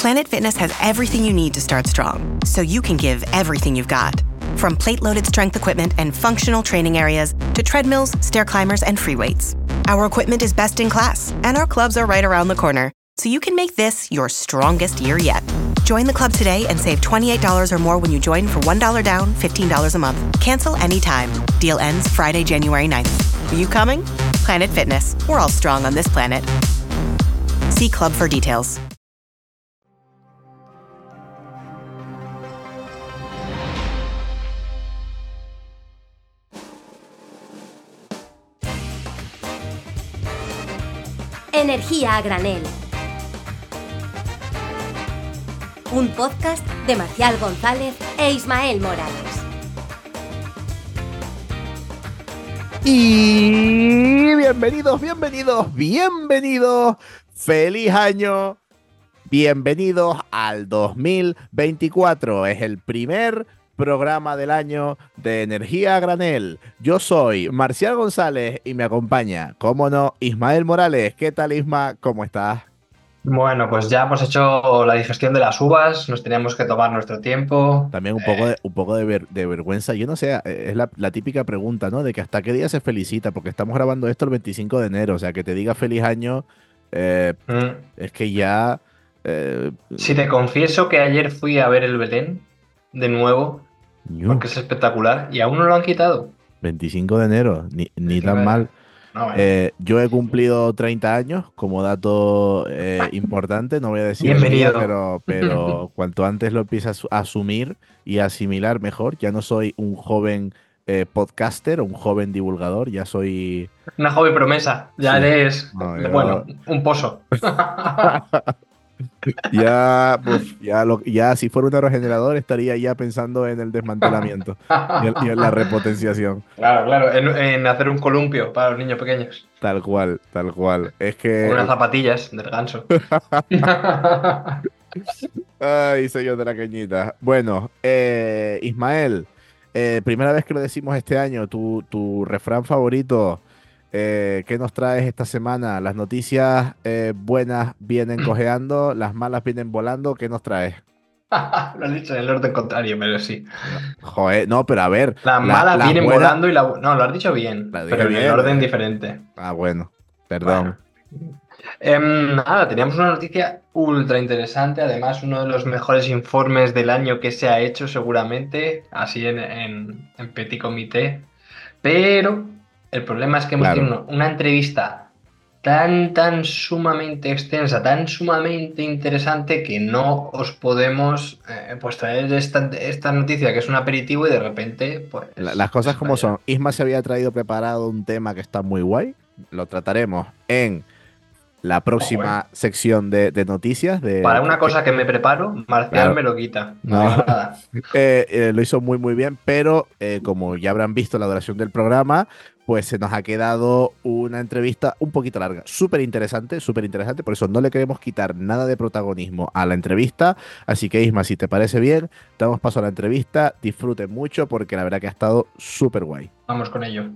Planet Fitness has everything you need to start strong, so you can give everything you've got. From plate-loaded strength equipment and functional training areas to treadmills, stair climbers, and free weights. Our equipment is best in class, and our clubs are right around the corner, so you can make this your strongest year yet. Join the club today and save $28 or more when you join for $1 down, $15 a month. Cancel anytime. Deal ends Friday, January 9th. Are you coming? Planet Fitness. We're all strong on this planet. See club for details. Energía a granel. Un podcast de Marcial González e Ismael Morales. Y bienvenidos. ¡Feliz año! Bienvenidos al 2024. Es el primer programa del año de Energía a Granel. Yo soy Marcial González y me acompaña, cómo no, Ismael Morales. ¿Qué tal, Isma? ¿Cómo estás? Bueno, pues ya hemos hecho la digestión de las uvas, nos teníamos que tomar nuestro tiempo. También un poco de vergüenza. Yo no sé, es la típica pregunta, ¿no? De que hasta qué día se felicita, porque estamos grabando esto el 25 de enero, o sea, que te diga feliz año, es que ya... Si te confieso que ayer fui a ver el Belén de nuevo, porque es espectacular, y aún no lo han quitado. 25 de enero, ni tan mal. No, bueno. Yo he cumplido 30 años, como dato importante, no voy a decir Bienvenido. el día, pero cuanto antes lo empieces a asumir y a asimilar mejor. Ya no soy un joven podcaster o un joven divulgador, ya soy... Una joven promesa, ya Sí. eres, No, yo- bueno, un pozo. Ya si fuera un aerogenerador estaría ya pensando en el desmantelamiento y en la repotenciación. Claro, en hacer un columpio para los niños pequeños. Tal cual. Es O unas que... zapatillas del ganso. Ay, señor de la cañita. Bueno, Ismael, primera vez que lo decimos este año, tu refrán favorito, ¿qué nos traes esta semana? Las noticias buenas vienen cojeando, las malas vienen volando, ¿qué nos traes? Lo has dicho en el orden contrario, pero sí. Joder, no, pero a ver, Las malas las vienen buenas... volando y la... No, lo has dicho bien, La dije pero en el bien, orden diferente. Ah, bueno, perdón. Bueno. Nada, teníamos una noticia ultra interesante, además uno de los mejores informes del año que se ha hecho seguramente, así en petit comité, pero el problema es que hemos Claro. tenido una entrevista tan sumamente extensa, tan sumamente interesante que no os podemos pues traer esta noticia que es un aperitivo y de repente pues... Las cosas como vaya. son. Isma se había traído preparado un tema que está muy guay. Lo trataremos en la próxima sección de noticias. Para una cosa que me preparo, Marcial Claro. me lo quita. No. No digo nada. Lo hizo muy bien, pero como ya habrán visto la duración del programa, pues se nos ha quedado una entrevista un poquito larga. Súper interesante, por eso no le queremos quitar nada de protagonismo a la entrevista. Así que, Isma, si te parece bien, damos paso a la entrevista. Disfruten mucho porque la verdad que ha estado súper guay. Vamos con ello.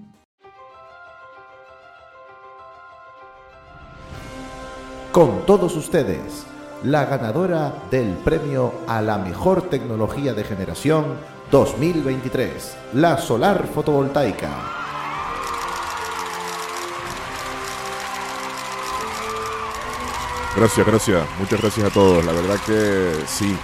Con todos ustedes, la ganadora del premio a la mejor tecnología de generación 2023, la solar fotovoltaica. Gracias, muchas gracias a todos. La verdad que sí,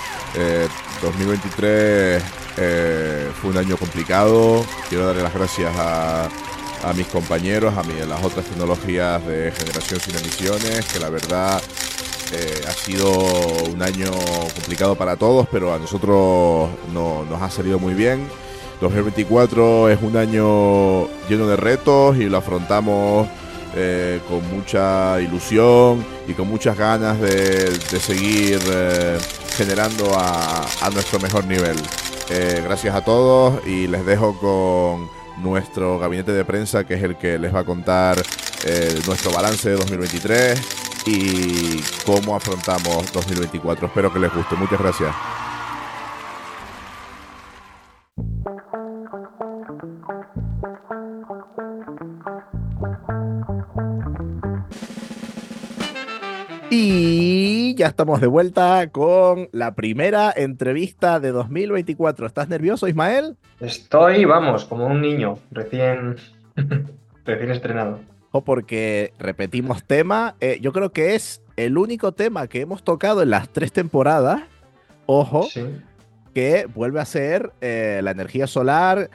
2023 fue un año complicado. Quiero darle las gracias a mis compañeros, a las otras tecnologías de generación sin emisiones, que la verdad ha sido un año complicado para todos, pero a nosotros nos ha salido muy bien. 2024 es un año lleno de retos y lo afrontamos con mucha ilusión y con muchas ganas de seguir generando a nuestro mejor nivel. Gracias a todos y les dejo con nuestro gabinete de prensa, que es el que les va a contar nuestro balance de 2023 y cómo afrontamos 2024. Espero que les guste. Muchas gracias. Y Y ya estamos de vuelta con la primera entrevista de 2024. ¿Estás nervioso, Ismael? Estoy, vamos, como un niño recién, recién estrenado. O porque repetimos tema. Yo creo que es el único tema que hemos tocado en las 3 temporadas. Ojo, Sí. que vuelve a ser la energía solar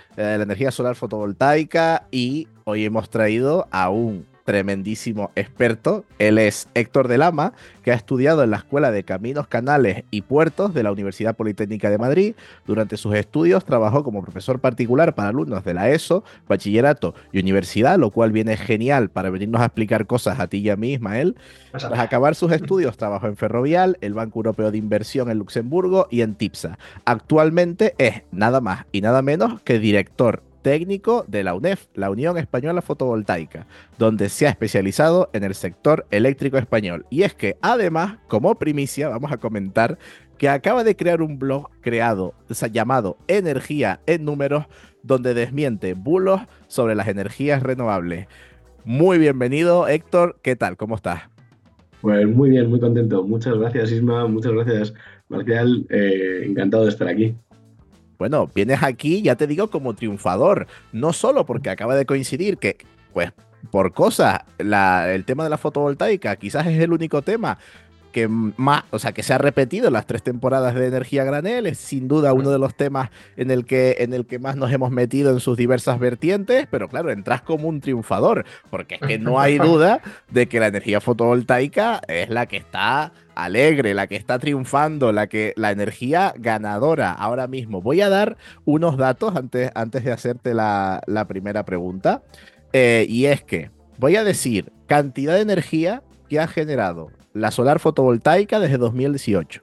fotovoltaica, y hoy hemos traído a un tremendísimo experto. Él es Héctor de Lama, que ha estudiado en la Escuela de Caminos, Canales y Puertos de la Universidad Politécnica de Madrid. Durante sus estudios trabajó como profesor particular para alumnos de la ESO, bachillerato y universidad, lo cual viene genial para venirnos a explicar cosas a ti y a mí, Ismael. O sea, Tras acabar sus estudios, trabajó en Ferrovial, el Banco Europeo de Inversión en Luxemburgo y en TIPSA. Actualmente es nada más y nada menos que director técnico de la UNEF, la Unión Española Fotovoltaica, donde se ha especializado en el sector eléctrico español. Y es que además, como primicia, vamos a comentar que acaba de crear un blog llamado Energía en Números, donde desmiente bulos sobre las energías renovables. Muy bienvenido, Héctor. ¿Qué tal? ¿Cómo estás? Pues muy bien, muy contento. Muchas gracias, Isma. Muchas gracias, Marcial. Encantado de estar aquí. Bueno, vienes aquí, ya te digo, como triunfador, no solo porque acaba de coincidir que, pues, por cosas, el tema de la fotovoltaica quizás es el único tema que más, o sea, que se ha repetido en las 3 temporadas de Energía a Granel. Es sin duda uno de los temas en el que más nos hemos metido en sus diversas vertientes, pero claro, entras como un triunfador, porque es que no hay duda de que la energía fotovoltaica es la que está alegre, la que está triunfando, la energía ganadora ahora mismo. Voy a dar unos datos antes de hacerte la primera pregunta, y es que voy a decir cantidad de energía que ha generado la solar fotovoltaica desde 2018.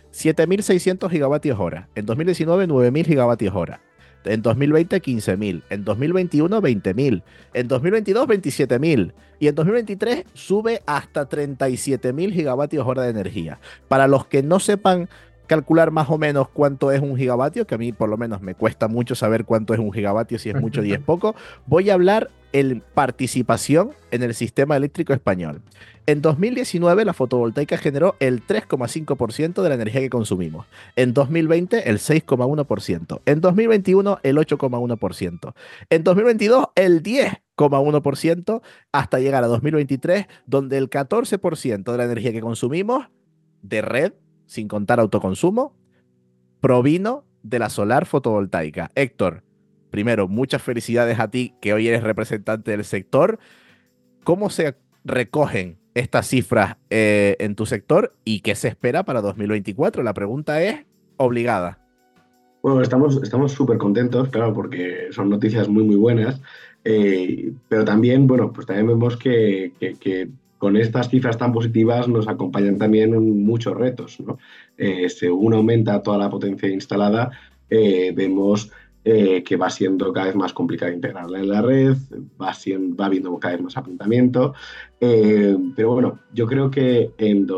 7.600 gigavatios hora. En 2019, 9.000 gigavatios hora. En 2020, 15.000. En 2021, 20.000. En 2022, 27.000. Y en 2023 sube hasta 37.000 gigavatios hora de energía. Para los que no sepan calcular más o menos cuánto es un gigavatio, que a mí por lo menos me cuesta mucho saber cuánto es un gigavatio, si es mucho y es poco, voy a hablar en participación en el sistema eléctrico español. En 2019 la fotovoltaica generó el 3,5% de la energía que consumimos. En 2020 el 6,1%. En 2021 el 8,1%. En 2022 el 10,1%, hasta llegar a 2023, donde el 14% de la energía que consumimos de red, sin contar autoconsumo, provino de la solar fotovoltaica. Héctor, primero, muchas felicidades a ti, que hoy eres representante del sector. ¿Cómo se recogen estas cifras en tu sector y qué se espera para 2024? La pregunta es obligada. Bueno, estamos súper contentos, claro, porque son noticias muy, muy buenas. Pero también, bueno, pues también vemos que con estas cifras tan positivas nos acompañan también muchos retos, ¿no? Según aumenta toda la potencia instalada, vemos que va siendo cada vez más complicado integrarla en la red, va habiendo cada vez más apuntamiento. Pero bueno, yo creo que en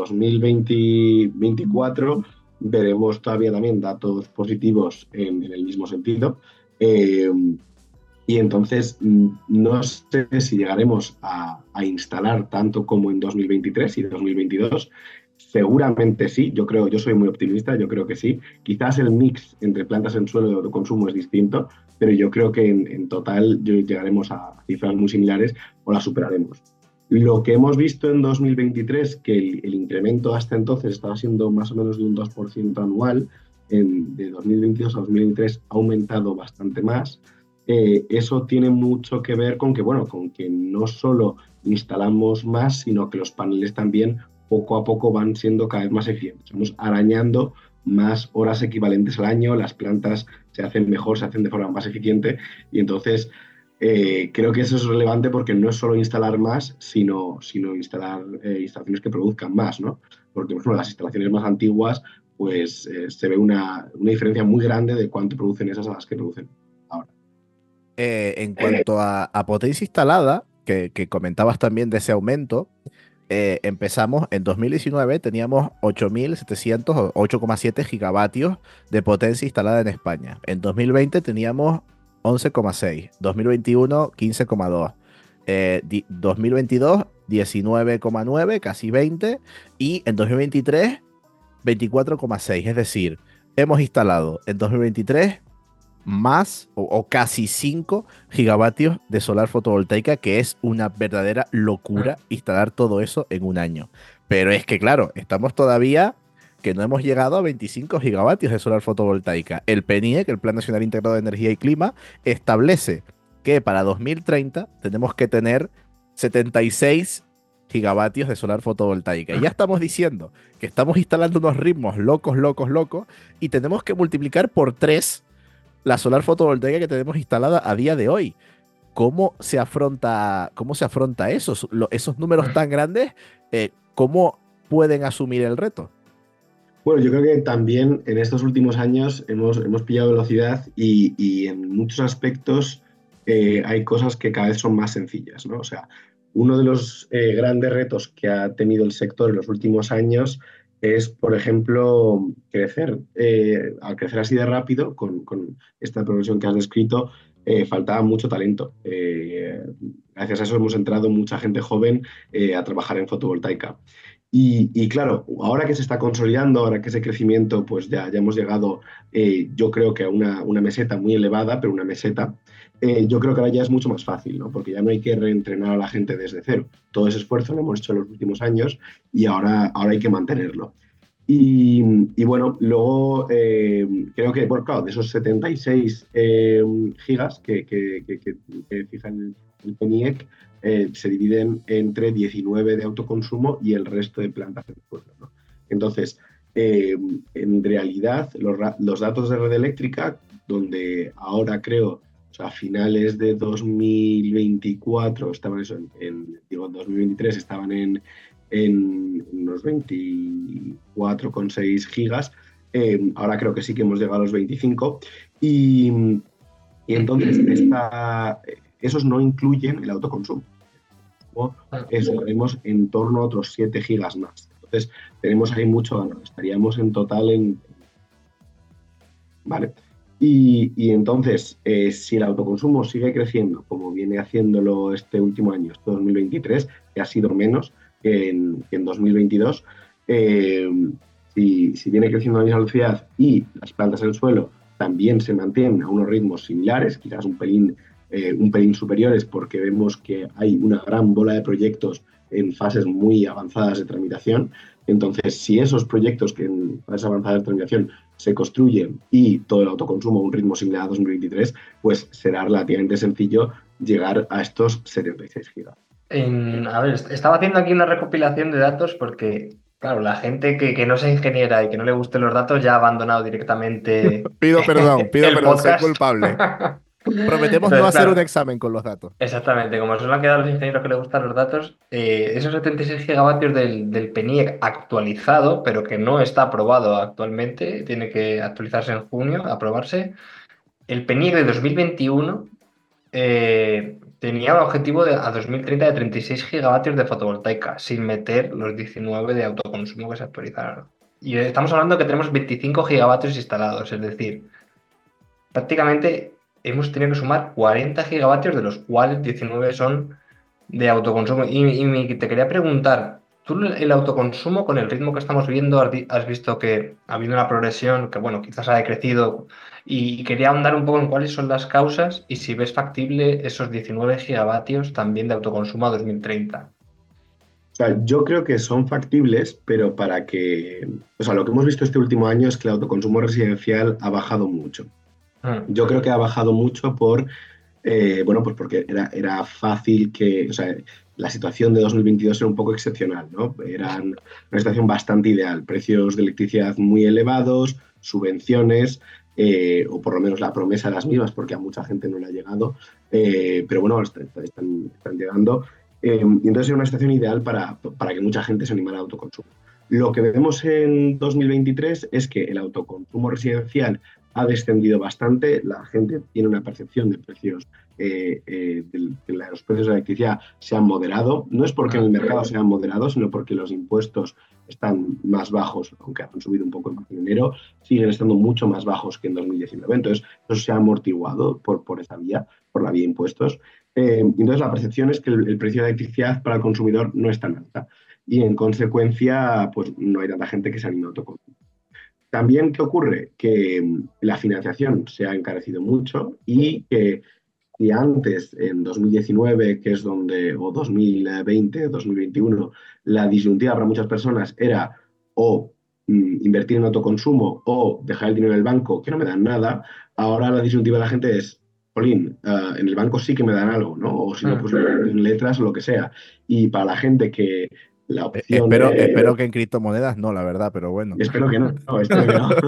2024 veremos todavía también datos positivos en el mismo sentido. Y entonces no sé si llegaremos a instalar tanto como en 2023 y 2022. Seguramente sí, yo soy muy optimista, yo creo que sí. Quizás el mix entre plantas en suelo y autoconsumo es distinto, pero yo creo que en total llegaremos a cifras muy similares o las superaremos. Lo que hemos visto en 2023, que el incremento hasta entonces estaba siendo más o menos de un 2% anual, de 2022 a 2023 ha aumentado bastante más. Eso tiene mucho que ver con que no solo instalamos más, sino que los paneles también poco a poco van siendo cada vez más eficientes. Vamos arañando más horas equivalentes al año, las plantas se hacen mejor, se hacen de forma más eficiente, y entonces creo que eso es relevante porque no es solo instalar más, sino instalar instalaciones que produzcan más, ¿no? Porque, por ejemplo, las instalaciones más antiguas, pues se ve una diferencia muy grande de cuánto producen esas a las que producen ahora. En cuanto a potencia instalada, que comentabas también de ese aumento, empezamos en 2019, teníamos 8.700 o 8,7 gigavatios de potencia instalada en España. En 2020 teníamos 11,6, 2021 15,2. 2022, 19,9, casi 20, y en 2023, 24,6. Es decir, hemos instalado en 2023 más o casi 5 gigavatios de solar fotovoltaica, que es una verdadera locura instalar todo eso en un año. Pero es que, claro, estamos todavía que no hemos llegado a 25 gigavatios de solar fotovoltaica. El PNIEC, el Plan Nacional Integrado de Energía y Clima, establece que para 2030 tenemos que tener 76 gigavatios de solar fotovoltaica. Y ya estamos diciendo que estamos instalando unos ritmos locos, y tenemos que multiplicar por 3 la solar fotovoltaica que tenemos instalada a día de hoy. ¿Cómo se afronta eso? Esos números tan grandes, ¿cómo pueden asumir el reto? Bueno, yo creo que también en estos últimos años hemos pillado velocidad y en muchos aspectos hay cosas que cada vez son más sencillas, ¿no? O sea, uno de los grandes retos que ha tenido el sector en los últimos años es, por ejemplo, al crecer así de rápido, con esta progresión que has descrito, faltaba mucho talento. Gracias a eso hemos entrado mucha gente joven a trabajar en fotovoltaica. Y claro, ahora que se está consolidando, ahora que ese crecimiento, pues ya hemos llegado, yo creo que a una meseta muy elevada, pero una meseta, yo creo que ahora ya es mucho más fácil, ¿no? Porque ya no hay que reentrenar a la gente desde cero. Todo ese esfuerzo lo hemos hecho en los últimos años y ahora hay que mantenerlo. Y bueno, luego creo que, bueno, claro, de esos 76 gigas que fija el PNIEC, se dividen entre 19 de autoconsumo y el resto de plantas de recuerdo, ¿no? Entonces, en realidad, los datos de red eléctrica, donde ahora creo, o sea, a finales de 2024 estaban eso, en 2023 estaban en unos 24,6 gigas, ahora creo que sí que hemos llegado a los 25, y entonces esos no incluyen el autoconsumo. Eso, tenemos en torno a otros 7 gigas más. Entonces, tenemos ahí mucho ganado. Estaríamos en total ¿vale? Y entonces, si el autoconsumo sigue creciendo, como viene haciéndolo este último año, este 2023, que ha sido menos que en 2022, si viene creciendo a la misma velocidad y las plantas en el suelo también se mantienen a unos ritmos similares, quizás un pelín superiores, porque vemos que hay una gran bola de proyectos en fases muy avanzadas de tramitación. Entonces, si esos proyectos que en fases avanzadas de tramitación se construyen y todo el autoconsumo a un ritmo similar a 2023, pues será relativamente sencillo llegar a estos 76 gigas. A ver, estaba haciendo aquí una recopilación de datos porque, claro, la gente que no sea ingeniera y que no le gusten los datos ya ha abandonado directamente Pido perdón, soy podcast. culpable. Prometemos no hacer un examen con los datos. Exactamente, como se nos han quedado los ingenieros que les gustan los datos, esos 76 gigavatios del PNIEC actualizado, pero que no está aprobado actualmente, tiene que actualizarse en junio, aprobarse. El PNIEC de 2021 tenía un objetivo a 2030 de 36 gigavatios de fotovoltaica, sin meter los 19 de autoconsumo que se actualizaron. Y estamos hablando que tenemos 25 gigavatios instalados, es decir, prácticamente hemos tenido que sumar 40 gigavatios, de los cuales 19 son de autoconsumo. Y te quería preguntar, ¿tú el autoconsumo con el ritmo que estamos viendo has visto que ha habido una progresión que, bueno, quizás ha decrecido? Y quería ahondar un poco en cuáles son las causas y si ves factible esos 19 gigavatios también de autoconsumo a 2030. O sea, yo creo que son factibles, pero lo que hemos visto este último año es que el autoconsumo residencial ha bajado mucho. Yo creo que ha bajado mucho pues porque era fácil o sea, la situación de 2022 era un poco excepcional, ¿no? Era una situación bastante ideal, precios de electricidad muy elevados, subvenciones, o por lo menos la promesa de las mismas, porque a mucha gente no le ha llegado, pero bueno, están llegando, y entonces era una situación ideal para que mucha gente se animara al autoconsumo. Lo que vemos en 2023 es que el autoconsumo residencial ha descendido bastante, la gente tiene una percepción de precios, los precios de la electricidad se han moderado, no es porque en el mercado se han moderado, sino porque los impuestos están más bajos, aunque han subido un poco en enero, siguen estando mucho más bajos que en 2019, entonces eso se ha amortiguado por esa vía, por la vía impuestos. Entonces la percepción es que el precio de la electricidad para el consumidor no es tan alta y en consecuencia pues no hay tanta gente que se anime a autoconsumir. También, ¿qué ocurre? Que la financiación se ha encarecido mucho y que si antes, en 2019, que es donde, o 2020, 2021, la disyuntiva para muchas personas era o invertir en autoconsumo o dejar el dinero en el banco, que no me dan nada, ahora la disyuntiva de la gente es, Jolín, en el banco sí que me dan algo, ¿no? O si no, pues en letras o lo que sea. Y para la gente que la opción Espero que en criptomonedas no, la verdad, pero bueno. Espero que no, espero que no.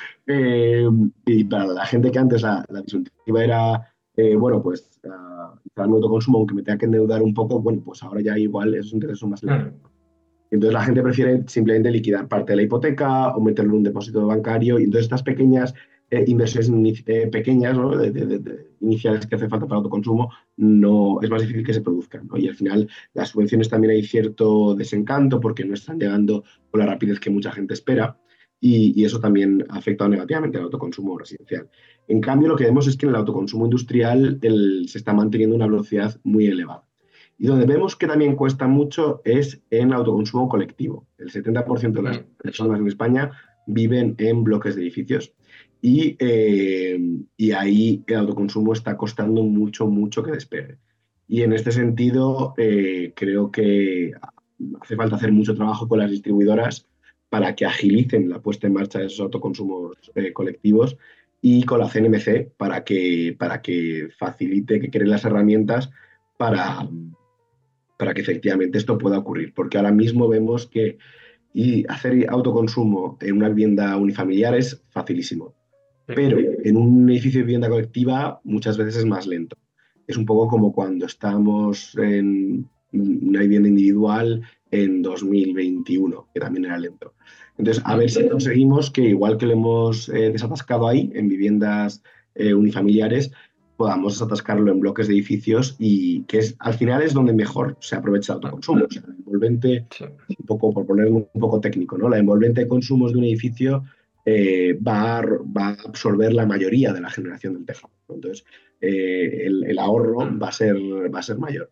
Y para la gente que antes la disyuntiva era, bueno, pues entrar en autoconsumo, aunque me tenga que endeudar un poco, bueno, pues ahora ya igual esos intereses son más leves. Entonces la gente prefiere simplemente liquidar parte de la hipoteca o meterlo en un depósito bancario. Y entonces estas pequeñas inversiones pequeñas, ¿no? Iniciales que hace falta para autoconsumo, no, es más difícil que se produzcan, ¿no? Y al final las subvenciones también hay cierto desencanto porque no están llegando con la rapidez que mucha gente espera y eso también ha afectado negativamente al autoconsumo residencial. En cambio, lo que vemos es que en el autoconsumo industrial se está manteniendo una velocidad muy elevada. Y donde vemos que también cuesta mucho es en el autoconsumo colectivo. El 70% de las personas en España viven en bloques de edificios y ahí el autoconsumo está costando mucho, mucho que despegue. Y en este sentido, creo que hace falta hacer mucho trabajo con las distribuidoras para que agilicen la puesta en marcha de esos autoconsumos colectivos y con la CNMC para que facilite, que creen las herramientas para que efectivamente esto pueda ocurrir. Porque ahora mismo vemos que hacer autoconsumo en una vivienda unifamiliar es facilísimo. Pero en un edificio de vivienda colectiva muchas veces es más lento. Es un poco como cuando estábamos en una vivienda individual en 2021, que también era lento. Entonces, a ver si conseguimos que, igual que lo hemos desatascado ahí, en viviendas unifamiliares, podamos desatascarlo en bloques de edificios y que al final es donde mejor se aprovecha el autoconsumo. O sea, la envolvente, un poco, por ponerlo un poco técnico, ¿no? La envolvente de consumos de un edificio va a absorber la mayoría de la generación del tejo, ¿no? Entonces, el ahorro va a ser mayor.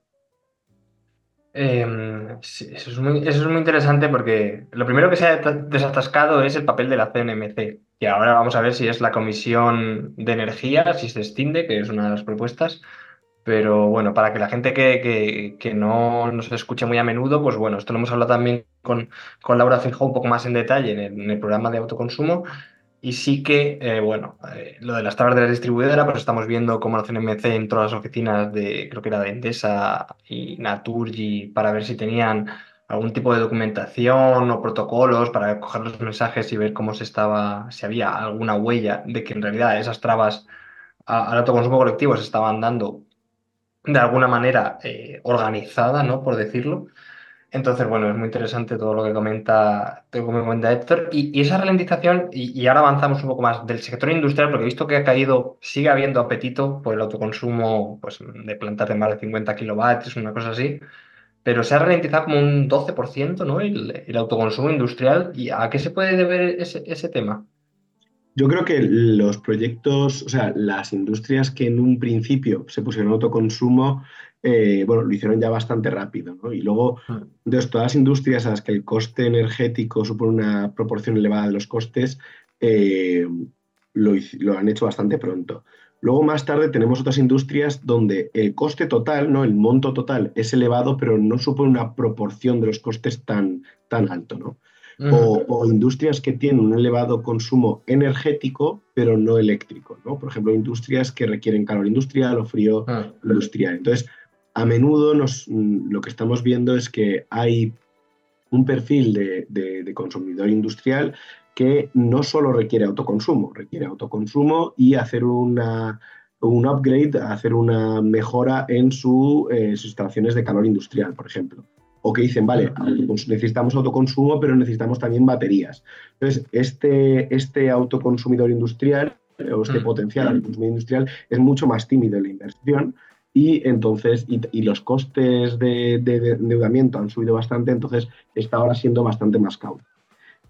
Sí, eso es muy interesante porque lo primero que se ha desatascado es el papel de la CNMC, que ahora vamos a ver si es la Comisión de Energía, si se extiende, que es una de las propuestas. Pero bueno, para que la gente que no nos escuche muy a menudo, pues bueno, esto lo hemos hablado también con Laura Feijó un poco más en detalle en el programa de autoconsumo. Y sí que, lo de las tablas de la distribuidora, pues estamos viendo cómo la CNMC entró a las oficinas creo que era de Endesa y Naturgy, para ver si tenían algún tipo de documentación o protocolos para coger los mensajes y ver si había alguna huella de que en realidad esas trabas al autoconsumo colectivo se estaban dando de alguna manera organizada, ¿no? Por decirlo. Entonces, bueno, es muy interesante todo lo que comenta Héctor. Y esa ralentización, y ahora avanzamos un poco más del sector industrial, porque he visto que ha caído, sigue habiendo apetito por el autoconsumo, pues, de plantas de más de 50 kilovatios, una cosa así, pero se ha ralentizado como un 12%, ¿no? El autoconsumo industrial. ¿Y a qué se puede deber ese tema? Yo creo que los proyectos, o sea, las industrias que en un principio se pusieron en autoconsumo, bueno, lo hicieron ya bastante rápido, ¿no? Y luego, de todas las industrias a las que el coste energético supone una proporción elevada de los costes, lo han hecho bastante pronto. Luego, más tarde, tenemos otras industrias donde el coste total, ¿no? El monto total es elevado, pero no supone una proporción de los costes tan alto, ¿no? O industrias que tienen un elevado consumo energético, pero no eléctrico, ¿no? Por ejemplo, industrias que requieren calor industrial o frío industrial. Entonces, a menudo lo que estamos viendo es que hay un perfil de consumidor industrial que no solo requiere autoconsumo y hacer un upgrade, hacer una mejora en sus instalaciones de calor industrial, por ejemplo. O que dicen, vale, necesitamos autoconsumo, pero necesitamos también baterías. Entonces, este autoconsumidor industrial, o este potencial autoconsumidor industrial, es mucho más tímido en la inversión y entonces, y los costes de endeudamiento han subido bastante, entonces está ahora siendo bastante más cauto.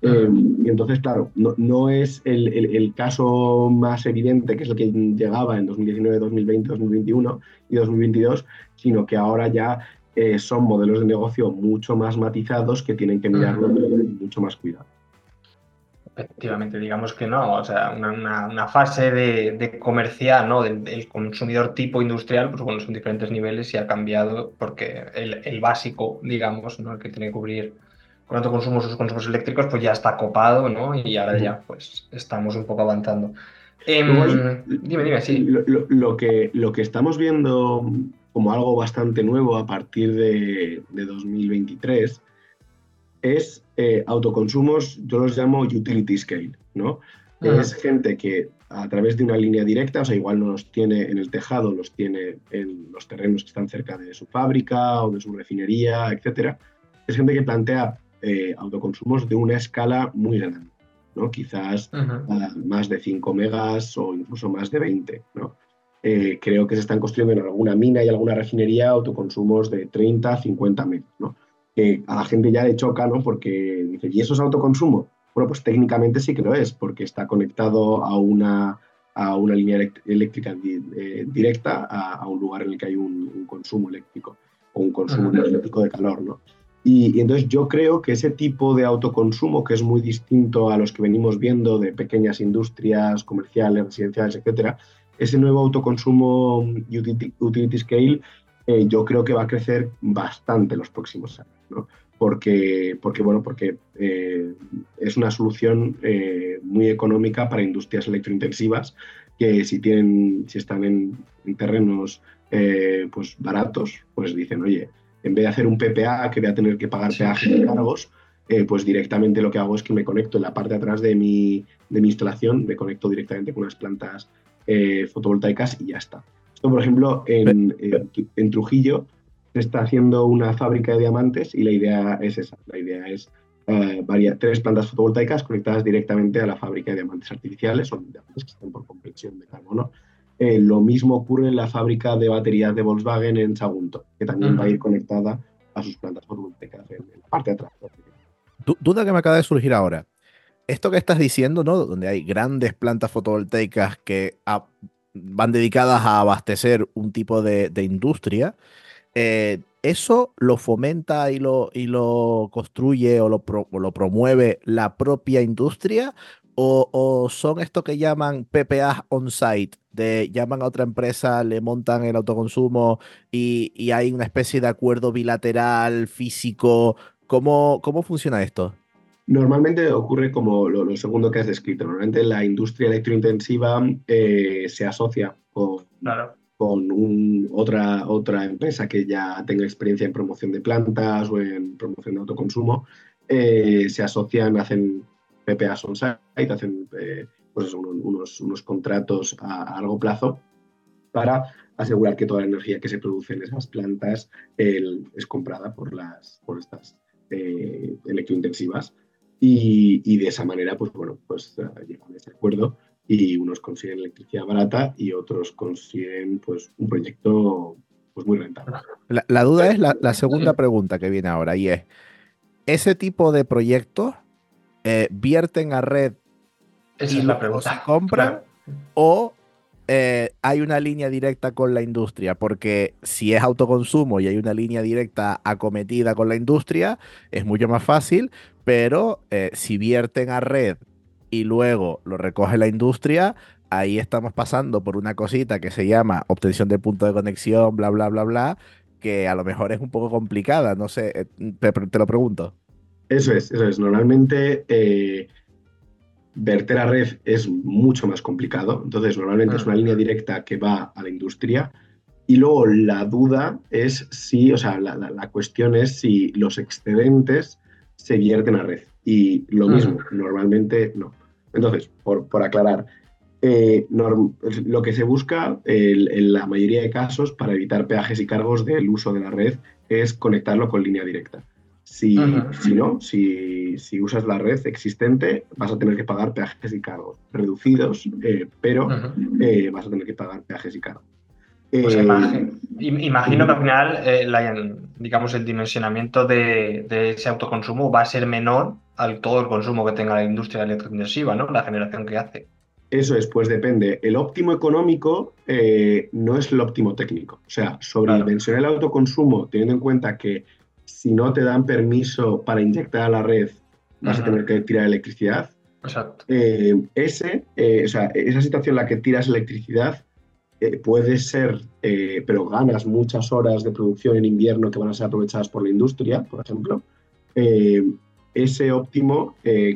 Y entonces, claro, no es el caso más evidente, que es el que llegaba en 2019, 2020, 2021 y 2022, sino que ahora ya son modelos de negocio mucho más matizados que tienen que mirarlo con mucho más cuidado. Efectivamente, digamos que no, o sea, una fase de comercial, ¿no? Del consumidor tipo industrial, pues bueno, son diferentes niveles y ha cambiado porque el básico, digamos, ¿no? El que tiene que cubrir con autoconsumo sus consumos eléctricos, pues ya está copado, ¿no? Y ahora ya, pues, estamos un poco avanzando. Luego ahí, Dime, sí. lo que estamos viendo como algo bastante nuevo a partir de 2023 es autoconsumos, yo los llamo utility scale, ¿no? Es gente que a través de una línea directa, o sea, igual no los tiene en el tejado, los tiene en los terrenos que están cerca de su fábrica o de su refinería, etcétera. Es gente que plantea autoconsumos de una escala muy grande, ¿no? Quizás más de 5 megas o incluso más de 20, ¿no? Creo que se están construyendo en alguna mina y alguna refinería autoconsumos de 30, 50 megas, ¿no? Que a la gente ya le choca, ¿no? Porque dice, ¿y eso es autoconsumo? Bueno, pues técnicamente sí que lo es, porque está conectado a una línea eléctrica directa a un lugar en el que hay un consumo eléctrico o un consumo energético de calor, ¿no? Y entonces yo creo que ese tipo de autoconsumo, que es muy distinto a los que venimos viendo de pequeñas industrias comerciales, residenciales, etcétera, ese nuevo autoconsumo utility scale, yo creo que va a crecer bastante los próximos años, ¿no? Porque es una solución muy económica para industrias electrointensivas que si están en terrenos pues baratos, pues dicen, oye, en vez de hacer un PPA que voy a tener que pagar peajes y cargos, pues directamente lo que hago es que me conecto en la parte de atrás de mi instalación, me conecto directamente con unas plantas fotovoltaicas y ya está. Esto, por ejemplo, en Trujillo se está haciendo una fábrica de diamantes y la idea es esa. La idea es 3 plantas fotovoltaicas conectadas directamente a la fábrica de diamantes artificiales, son diamantes que están por compresión de carbono. Lo mismo ocurre en la fábrica de baterías de Volkswagen en Sagunto, que también va a ir conectada a sus plantas fotovoltaicas en la parte de atrás. Duda que me acaba de surgir ahora. Esto que estás diciendo, ¿no? Donde hay grandes plantas fotovoltaicas que van dedicadas a abastecer un tipo de industria, ¿eso lo fomenta y lo construye o lo promueve la propia industria? ¿O son esto que llaman PPA on-site? Llaman a otra empresa, le montan el autoconsumo y hay una especie de acuerdo bilateral, físico. ¿Cómo funciona esto? Normalmente ocurre como lo segundo que has descrito. Normalmente la industria electrointensiva se asocia con otra empresa que ya tenga experiencia en promoción de plantas o en promoción de autoconsumo. Se asocian, hacen PPAs on-site, hacen pues unos contratos a largo plazo para asegurar que toda la energía que se produce en esas plantas es comprada por estas electrointensivas. Y de esa manera, pues bueno, pues llegan a ese acuerdo y unos consiguen electricidad barata y otros consiguen pues un proyecto pues muy rentable. La duda es la segunda pregunta que viene ahora y es, ¿ese tipo de proyectos vierten a red Esa y es la luego pregunta. se compran? Claro. ¿O hay una línea directa con la industria? Porque si es autoconsumo y hay una línea directa acometida con la industria, es mucho más fácil, pero si vierten a red y luego lo recoge la industria, ahí estamos pasando por una cosita que se llama obtención de punto de conexión, bla, bla, bla, bla, que a lo mejor es un poco complicada, no sé, te lo pregunto. Eso es. Normalmente verter a red es mucho más complicado, entonces normalmente es una línea directa que va a la industria y luego la duda es si, o sea, la cuestión es si los excedentes se vierten a red y lo mismo, normalmente no. Entonces, por aclarar, lo que se busca en la mayoría de casos para evitar peajes y cargos del uso de la red es conectarlo con línea directa. Si usas la red existente, vas a tener que pagar peajes y cargos reducidos, pero vas a tener que pagar peajes y cargos. Pues Imagino que al final, digamos, el dimensionamiento de ese autoconsumo va a ser menor al todo el consumo que tenga la industria electrointensiva, ¿no? La generación que hace. Eso es, pues depende. El óptimo económico no es el óptimo técnico. O sea, sobredimensionar el autoconsumo, teniendo en cuenta que si no te dan permiso para inyectar a la red, vas a tener que tirar electricidad. Exacto. O sea, esa situación en la que tiras electricidad puede ser, pero ganas muchas horas de producción en invierno que van a ser aprovechadas por la industria, por ejemplo. Ese óptimo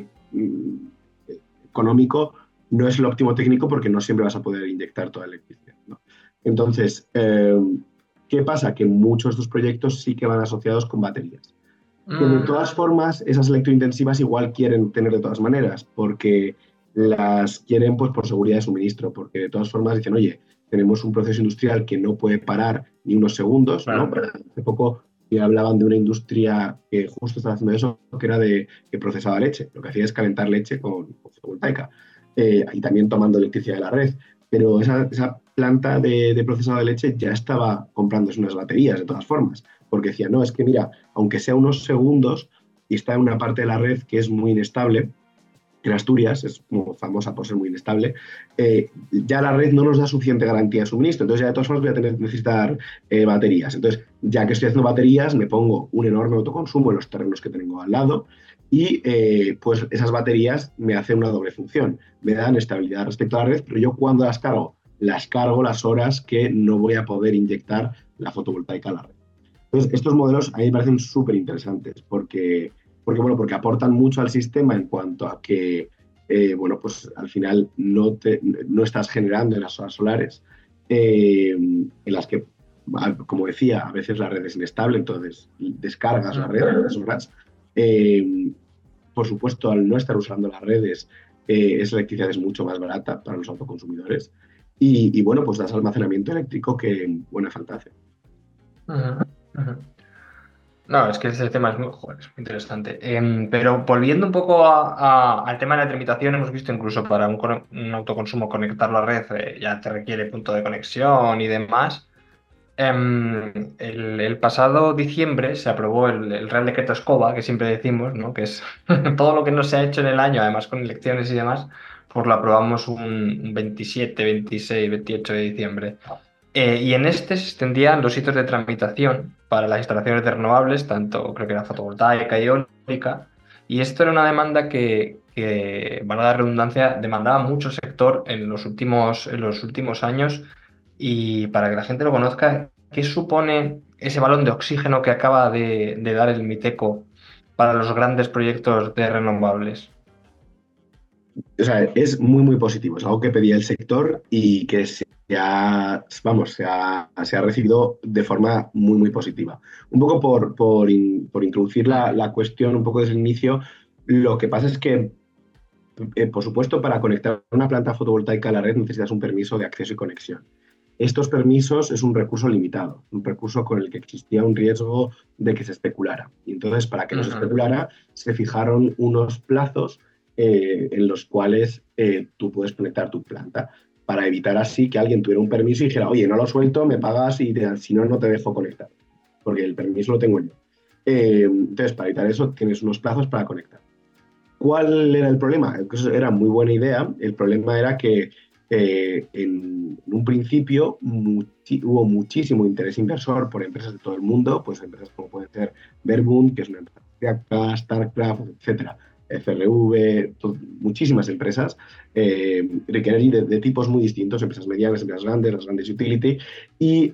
económico no es el óptimo técnico porque no siempre vas a poder inyectar toda la electricidad, ¿no? Entonces, ¿qué pasa? Que muchos de estos proyectos sí que van asociados con baterías. Que de todas formas, esas electrointensivas igual quieren tener de todas maneras, porque las quieren pues, por seguridad de suministro, porque de todas formas dicen, oye, tenemos un proceso industrial que no puede parar ni unos segundos, ¿no? Hace poco hablaban de una industria que justo estaba haciendo eso, que era que procesaba leche. Lo que hacía es calentar leche con fotovoltaica y también tomando electricidad de la red. Pero esa planta de procesado de leche ya estaba comprándose unas baterías de todas formas, porque decía, no, es que mira, aunque sea unos segundos y está en una parte de la red que es muy inestable, en Asturias es como famosa por ser muy inestable, ya la red no nos da suficiente garantía de suministro, entonces ya de todas formas voy a necesitar baterías. Entonces, ya que estoy haciendo baterías, me pongo un enorme autoconsumo en los terrenos que tengo al lado y pues esas baterías me hacen una doble función. Me dan estabilidad respecto a la red, pero yo cuando las cargo las horas que no voy a poder inyectar la fotovoltaica a la red. Entonces, estos modelos a mí me parecen súper interesantes porque aportan mucho al sistema en cuanto a que, pues al final no estás generando en las horas solares, en las que, como decía, a veces la red es inestable, entonces descargas la red en las horas. Por supuesto, al no estar usando las redes, esa electricidad es mucho más barata para los autoconsumidores y pues das almacenamiento eléctrico que buena falta hace. No, es que ese tema es muy interesante. Pero volviendo un poco al tema de la tramitación, hemos visto incluso para un autoconsumo conectarlo a red ya te requiere punto de conexión y demás. El pasado diciembre se aprobó el Real Decreto Escoba, que siempre decimos, ¿no? Que es todo lo que no se ha hecho en el año, además con elecciones y demás, pues lo aprobamos un 27, 26, 28 de diciembre. Y en este se extendían los hitos de tramitación para las instalaciones de renovables, tanto creo que era fotovoltaica y eólica, y esto era una demanda que valga la redundancia, demandaba mucho el sector en los últimos años. Y para que la gente lo conozca, ¿qué supone ese balón de oxígeno que acaba de dar el MITECO para los grandes proyectos de renovables? O sea, es muy, muy positivo. Es algo que pedía el sector y que se ha recibido de forma muy, muy positiva. Un poco por introducir la cuestión un poco desde el inicio, lo que pasa es que, por supuesto, para conectar una planta fotovoltaica a la red necesitas un permiso de acceso y conexión. Estos permisos es un recurso limitado, un recurso con el que existía un riesgo de que se especulara. Y entonces, para que no se especulara, se fijaron unos plazos en los cuales tú puedes conectar tu planta, para evitar así que alguien tuviera un permiso y dijera, oye, no lo suelto, me pagas y si no, no te dejo conectar, porque el permiso lo tengo yo. Entonces, para evitar eso, tienes unos plazos para conectar. ¿Cuál era el problema? Era muy buena idea. El problema era que en un principio hubo muchísimo interés inversor por empresas de todo el mundo, pues empresas como puede ser Verbund, que es una empresa, Starcraft, etcétera, FRV, muchísimas empresas de tipos muy distintos, empresas medianas, empresas grandes, las grandes utility, y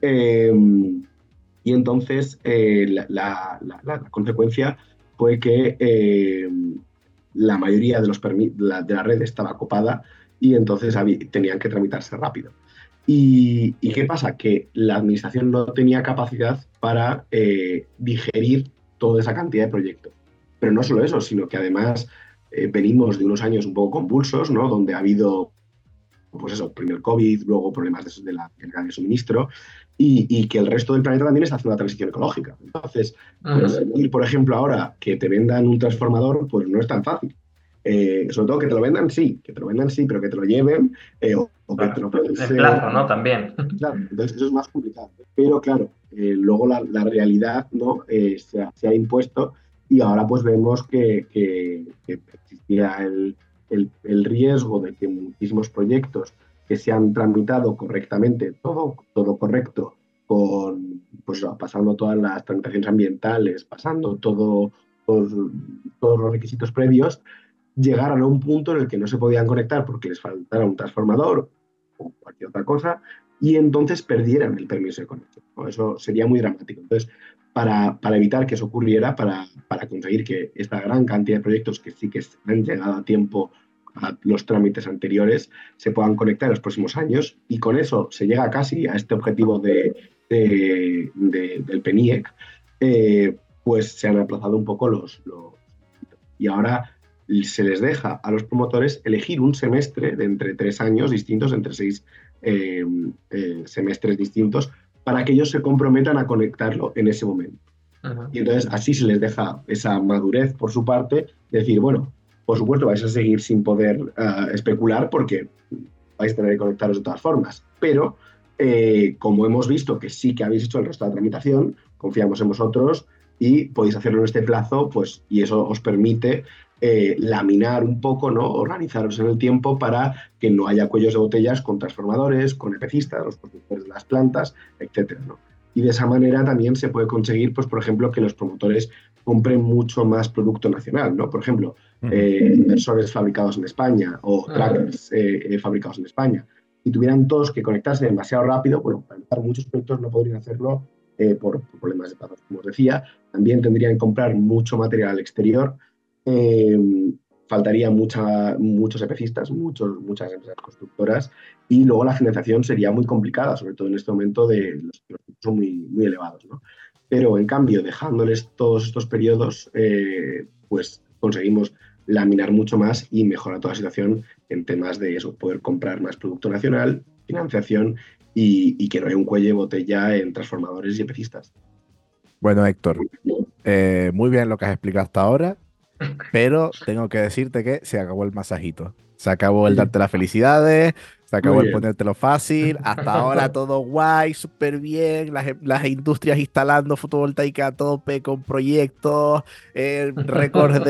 entonces la consecuencia fue que la mayoría de la red estaba copada y entonces tenían que tramitarse rápido. ¿Y qué pasa? Que la administración no tenía capacidad para digerir toda esa cantidad de proyectos. Pero no solo eso, sino que además venimos de unos años un poco convulsos, ¿no? Donde ha habido, pues eso, primero el COVID, luego problemas de la carga de suministro, y que el resto del planeta también está haciendo una transición ecológica. Entonces, pues, ir, por ejemplo, ahora que te vendan un transformador, pues no es tan fácil. Sobre todo que te lo vendan, sí, pero que te lo lleven o que te lo el plazo, ¿no? También. Claro, entonces eso es más complicado. Pero claro, luego la realidad, ¿no? Se ha impuesto y ahora pues vemos que existía el riesgo de que muchísimos proyectos que se han tramitado correctamente, todo correcto, pues pasando todas las tramitaciones ambientales, pasando todos los requisitos previos, llegaran a un punto en el que no se podían conectar porque les faltara un transformador o cualquier otra cosa, y entonces perdieran el permiso de conexión, ¿no? Eso sería muy dramático. Entonces, para evitar que eso ocurriera, para conseguir que esta gran cantidad de proyectos que sí que han llegado a tiempo a los trámites anteriores se puedan conectar en los próximos años, y con eso se llega casi a este objetivo del PNIEC, pues se han aplazado un poco y ahora se les deja a los promotores elegir un semestre de entre 3 años distintos, entre 6 semestres distintos, para que ellos se comprometan a conectarlo en ese momento. Uh-huh. Y entonces así se les deja esa madurez por su parte de decir, bueno, por supuesto vais a seguir sin poder especular porque vais a tener que conectaros de todas formas, pero como hemos visto que sí que habéis hecho el resto de la tramitación, confiamos en vosotros y podéis hacerlo en este plazo, pues, y eso os permite laminar un poco, ¿no? Organizaros en el tiempo para que no haya cuellos de botellas con transformadores, con EPCistas, los productores de las plantas, etcétera, ¿no? Y de esa manera también se puede conseguir, pues, por ejemplo, que los promotores compren mucho más producto nacional, ¿no? Por ejemplo, inversores fabricados en España o trackers fabricados en España. Si tuvieran todos que conectarse demasiado rápido, bueno, para empezar, muchos proyectos no podrían hacerlo por problemas de plazos, como os decía. También tendrían que comprar mucho material al exterior. Faltaría muchos EPCistas, muchas empresas constructoras, y luego la financiación sería muy complicada, sobre todo en este momento los costos son muy, muy elevados, ¿no? Pero en cambio, dejándoles todos estos periodos, pues conseguimos laminar mucho más y mejorar toda la situación en temas de eso, poder comprar más producto nacional, financiación y que no haya un cuello de botella en transformadores y EPCistas. Bueno, Héctor, muy bien lo que has explicado hasta ahora, pero tengo que decirte que se acabó el masajito. Se acabó el darte las felicidades, se acabó el ponértelo fácil. Hasta ahora todo guay, súper bien. Las industrias instalando fotovoltaica a tope con proyectos, récords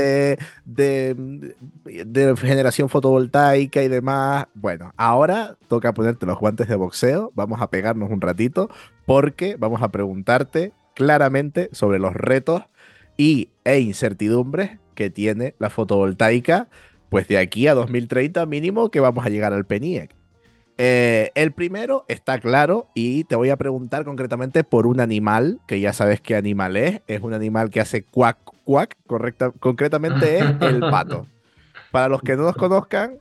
de generación fotovoltaica y demás. Bueno, ahora toca ponerte los guantes de boxeo. Vamos a pegarnos un ratito porque vamos a preguntarte claramente sobre los retos e incertidumbres que tiene la fotovoltaica, pues de aquí a 2030 mínimo que vamos a llegar al PNIEC. El primero está claro y te voy a preguntar concretamente por un animal, que ya sabes qué animal es un animal que hace cuac, cuac, concretamente es el pato. Para los que no nos conozcan,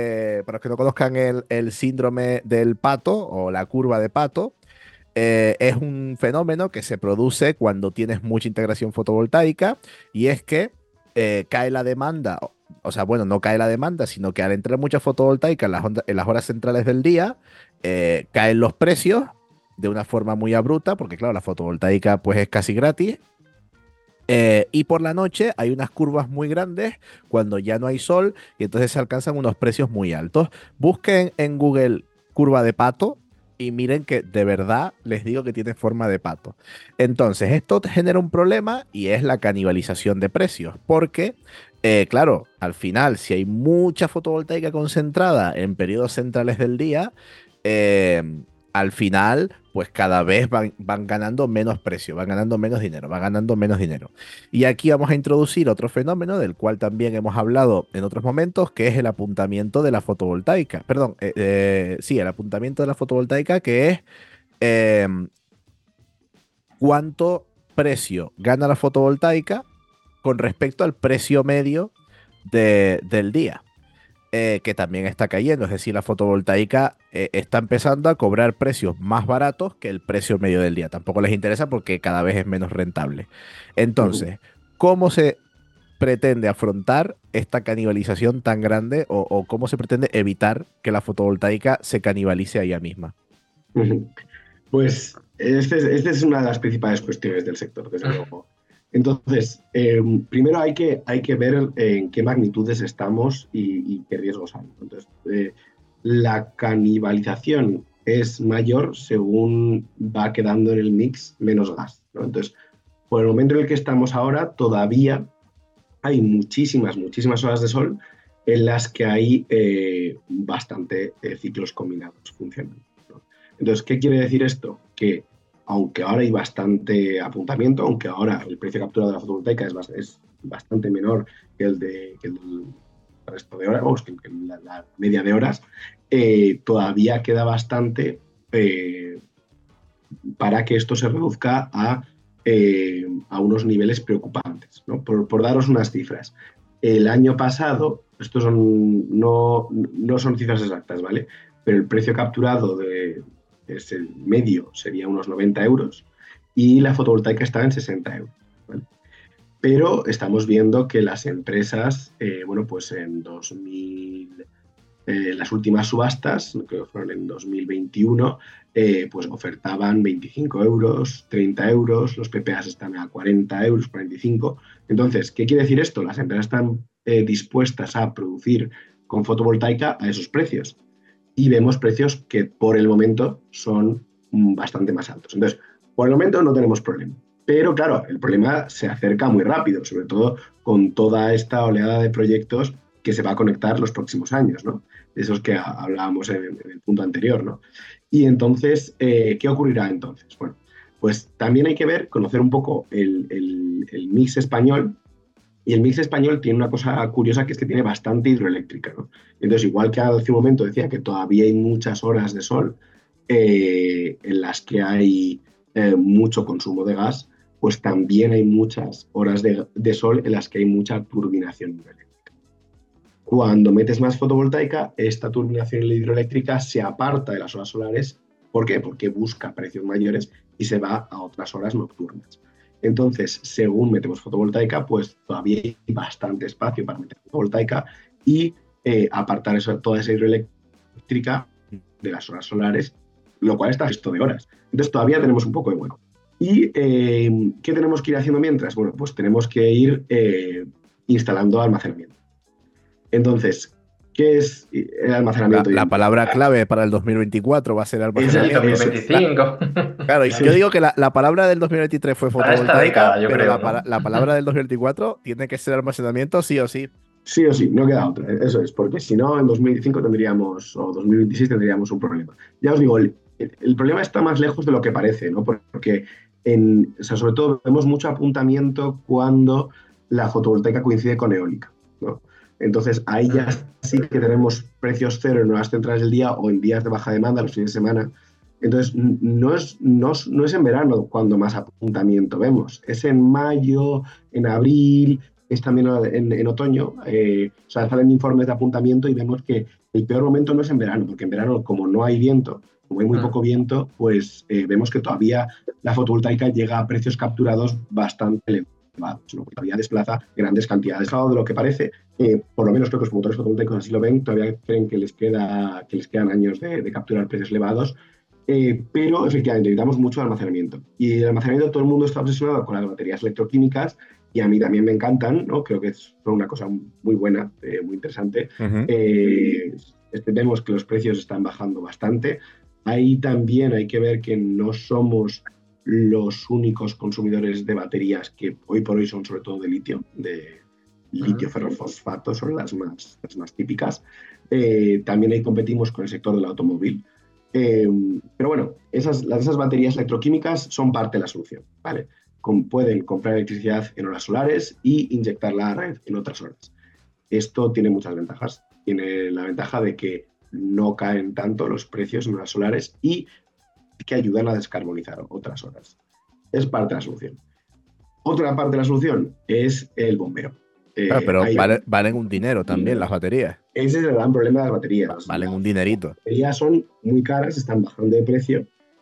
el síndrome del pato o la curva de pato, es un fenómeno que se produce cuando tienes mucha integración fotovoltaica, y es que cae la demanda, o sea, bueno, no cae la demanda, sino que al entrar mucha fotovoltaica en las horas centrales del día, caen los precios de una forma muy abrupta, porque claro, la fotovoltaica pues es casi gratis. Y por la noche hay unas curvas muy grandes cuando ya no hay sol, y entonces se alcanzan unos precios muy altos. Busquen en Google curva de pato y miren que de verdad les digo que tiene forma de pato. Entonces esto genera un problema y es la canibalización de precios, porque claro, al final si hay mucha fotovoltaica concentrada en periodos centrales del día, al final pues cada vez van ganando menos precio, van ganando menos dinero. Y aquí vamos a introducir otro fenómeno del cual también hemos hablado en otros momentos, que es el apuntamiento de la fotovoltaica. Perdón, sí, el apuntamiento de la fotovoltaica, que es cuánto precio gana la fotovoltaica con respecto al precio medio del día. Que también está cayendo, es decir, la fotovoltaica está empezando a cobrar precios más baratos que el precio medio del día. Tampoco les interesa porque cada vez es menos rentable. Entonces, ¿cómo se pretende afrontar esta canibalización tan grande o cómo se pretende evitar que la fotovoltaica se canibalice a ella misma? Pues esta es una de las principales cuestiones del sector, desde luego. Entonces, primero hay que ver en qué magnitudes estamos y qué riesgos hay. Entonces, la canibalización es mayor según va quedando en el mix menos gas, ¿no? Entonces, por el momento en el que estamos ahora, todavía hay muchísimas horas de sol en las que hay bastante ciclos combinados funcionando, ¿no? Entonces, ¿qué quiere decir esto? Que aunque ahora hay bastante apuntamiento, aunque ahora el precio capturado de la fotovoltaica es bastante menor que el del resto de horas, que la media de horas, todavía queda bastante para que esto se reduzca a unos niveles preocupantes, ¿no? Por daros unas cifras. El año pasado, estos no son cifras exactas, ¿vale? Pero el precio capturado es el medio sería unos 90 euros y la fotovoltaica estaba en 60 euros, ¿vale? Pero estamos viendo que las empresas, pues en 2000, las últimas subastas, creo que fueron en 2021, pues ofertaban 25 euros, 30 euros, los PPAs están a 40 euros, 45. Entonces, ¿qué quiere decir esto? Las empresas están dispuestas a producir con fotovoltaica a esos precios. Y vemos precios que por el momento son bastante más altos. Entonces, por el momento no tenemos problema. Pero claro, el problema se acerca muy rápido, sobre todo con toda esta oleada de proyectos que se va a conectar los próximos años, ¿no? De esos que hablábamos en el punto anterior, ¿no? Y entonces, ¿qué ocurrirá entonces? Bueno, pues también hay que conocer un poco el mix español. Y el mix español tiene una cosa curiosa, que es que tiene bastante hidroeléctrica, ¿no? Entonces, igual que hace un momento decía que todavía hay muchas horas de sol en las que hay mucho consumo de gas, pues también hay muchas horas de sol en las que hay mucha turbinación hidroeléctrica. Cuando metes más fotovoltaica, esta turbinación hidroeléctrica se aparta de las horas solares. ¿Por qué? Porque busca precios mayores y se va a otras horas nocturnas. Entonces, según metemos fotovoltaica, pues todavía hay bastante espacio para meter fotovoltaica y apartar toda esa hidroeléctrica de las horas solares, lo cual está esto de horas. Entonces, todavía tenemos un poco de hueco. ¿Y qué tenemos que ir haciendo mientras? Bueno, pues tenemos que ir instalando almacenamiento. Entonces, ¿qué es el almacenamiento? La palabra clave para el 2024 va a ser almacenamiento. Es el 2025. Claro, yo digo que la palabra del 2023 fue Para esta fotovoltaica, década, yo pero creo, ¿no? la palabra del 2024 tiene que ser almacenamiento sí o sí. Sí o sí, no queda otra. Eso es, porque si no, en 2025 o 2026 tendríamos un problema. Ya os digo, el problema está más lejos de lo que parece, ¿no? Porque sobre todo vemos mucho apuntamiento cuando la fotovoltaica coincide con eólica, ¿no? Entonces, ahí ya sí que tenemos precios cero en nuevas centrales del día o en días de baja demanda, los fines de semana. Entonces, no es en verano cuando más apuntamiento vemos, es en mayo, en abril, es también en otoño. O sea, salen informes de apuntamiento y vemos que el peor momento no es en verano, porque en verano, como no hay viento, como hay muy poco viento, pues vemos que todavía la fotovoltaica llega a precios capturados bastante elevados, ¿no? Todavía desplaza grandes cantidades. De lo que parece, por lo menos creo que los promotores fotovoltaicos así lo ven, todavía creen que les quedan años de capturar precios elevados. Pero efectivamente necesitamos mucho almacenamiento. Y el almacenamiento, todo el mundo está obsesionado con las baterías electroquímicas, y a mí también me encantan, ¿no? Creo que es una cosa muy buena, muy interesante. Vemos que los precios están bajando bastante. Ahí también hay que ver que no somos los únicos consumidores de baterías, que hoy por hoy son sobre todo de litio ferrofosfato, son las más típicas. También ahí competimos con el sector del automóvil. Pero bueno, esas baterías electroquímicas son parte de la solución, ¿vale? Pueden comprar electricidad en horas solares y inyectarla a la red en otras horas. Esto tiene muchas ventajas. Tiene la ventaja de que no caen tanto los precios en horas solares y que ayudan a descarbonizar otras horas. Es parte de la solución. Otra parte de la solución es el bombero. Pero valen un dinero también las baterías. Ese es el gran problema de las baterías. Valen un dinerito. Las baterías son muy caras, están bajando de precio,